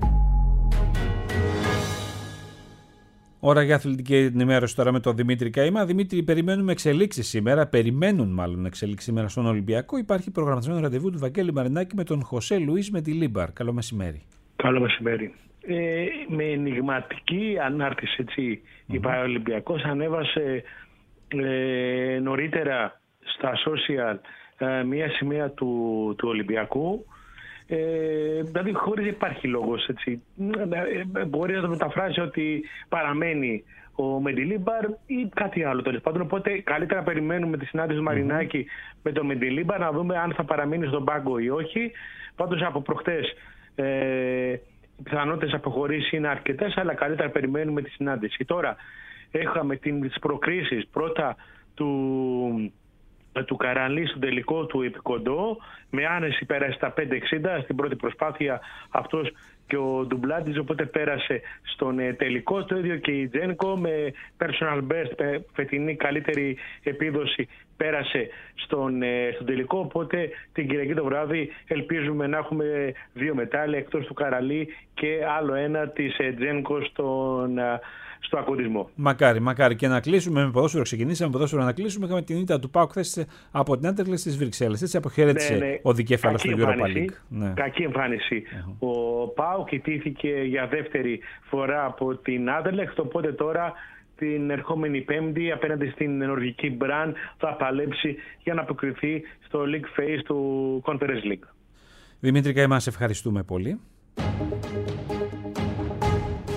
Ώρα για αθλητική ενημέρωση τώρα με τον Δημήτρη Καΐμα. Δημήτρη, περιμένουμε εξελίξεις σήμερα. Περιμένουν μάλλον εξελίξεις σήμερα στον Ολυμπιακό. Υπάρχει προγραμματισμένο ραντεβού του Βαγγέλη Μαρινάκη με τον Χωσέ Λουίς με τη Λίμπαρ. Καλό μεσημέρι. Καλό μεσημέρι. Ε, με ενηγματική ανάρτηση, έτσι, mm-hmm. η Παραολυμπιακός ανέβασε ε, νωρίτερα στα social ε, μια σημαία του, του Ολυμπιακού. Ε, δηλαδή χωρίς υπάρχει λόγος, έτσι. Ε, μπορεί να το μεταφράσει ότι παραμένει ο Μεντιλίμπαρ ή κάτι άλλο τέλος πάντων. Οπότε καλύτερα να περιμένουμε τη συνάντηση του Μαρινάκη mm-hmm. με τον Μεντιλίμπαρ να δούμε αν θα παραμείνει στον πάγκο ή όχι. Πάντως από προχτές ε, οι πιθανότητες αποχωρήσεις είναι αρκετές, αλλά καλύτερα περιμένουμε τη συνάντηση. Τώρα είχαμε τις προκρίσεις πρώτα του του Καρανλή στον τελικό του επικοντό, με άνεση πέρασε στα πέντε εξήντα στην πρώτη προσπάθεια αυτός και ο Ντουμπλάντης, οπότε πέρασε στον τελικό. Το ίδιο και η Τζένκο με personal best, φετινή καλύτερη επίδοση, πέρασε στον, στον τελικό. Οπότε την Κυριακή το βράδυ ελπίζουμε να έχουμε δύο μετάλλια εκτός του Καρανλή και άλλο ένα της Τζένκο στον στο ακουντισμό. Μακάρι, μακάρι. Και να κλείσουμε με ποδόσφαιρο. Ξεκινήσαμε με ποδόσφαιρο να κλείσουμε. Είχαμε την ήττα του ΠΑΟΚ χθες από την Άντερλεχτ στις Βρυξέλλες. Έτσι αποχαιρέτησε ναι, ναι. ο δικέφαλος του Europa League. Ναι. Κακή εμφάνιση. Uh-huh. Ο ΠΑΟΚ ιτήθηκε για δεύτερη φορά από την Άντερλεχτ. Οπότε τώρα την ερχόμενη Πέμπτη απέναντι στην νορβηγική Μπραν θα παλέψει για να αποκριθεί στο League Phase του Conference League. Δημήτρη Καΐμα, σε ευχαριστούμε πολύ.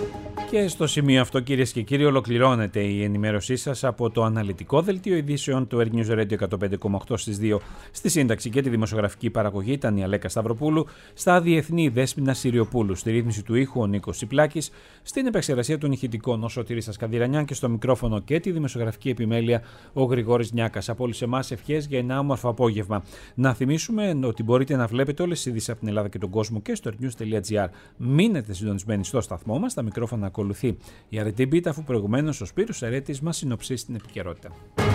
Και στο σημείο αυτό, κυρίες και κύριοι, ολοκληρώνεται η ενημέρωσή σας από το αναλυτικό δελτίο ειδήσεων του Air News Radio εκατόν πέντε κόμμα οκτώ στις δύο. Στη σύνταξη και τη δημοσιογραφική παραγωγή ήταν η Αλέκα Σταυροπούλου, στα διεθνή η Δέσποινα Συριοπούλου, στη ρύθμιση του ήχου ο Νίκος Τσιπλάκης, στην επεξεργασία των ηχητικών ο Σωτήρης Ασκανδυρανιάν και στο μικρόφωνο και τη δημοσιογραφική επιμέλεια ο Γρηγόρης Νιάκας. Από όλους εμάς ευχές για ένα όμορφο απόγευμα. Να θυμίσουμε ότι μπορείτε να βλέπετε όλες τις ειδήσεις από την Ελλάδα και τον κόσμο και στο airnews τελεία gr. Μείνετε συντονισμένοι στο σταθμό μας, τα μικρόφωνα ακολουθεί η Αρετή Μπίτα, αφού προηγουμένως ο Σπύρος Ερέτης μας συνοψίσει την επικαιρότητα.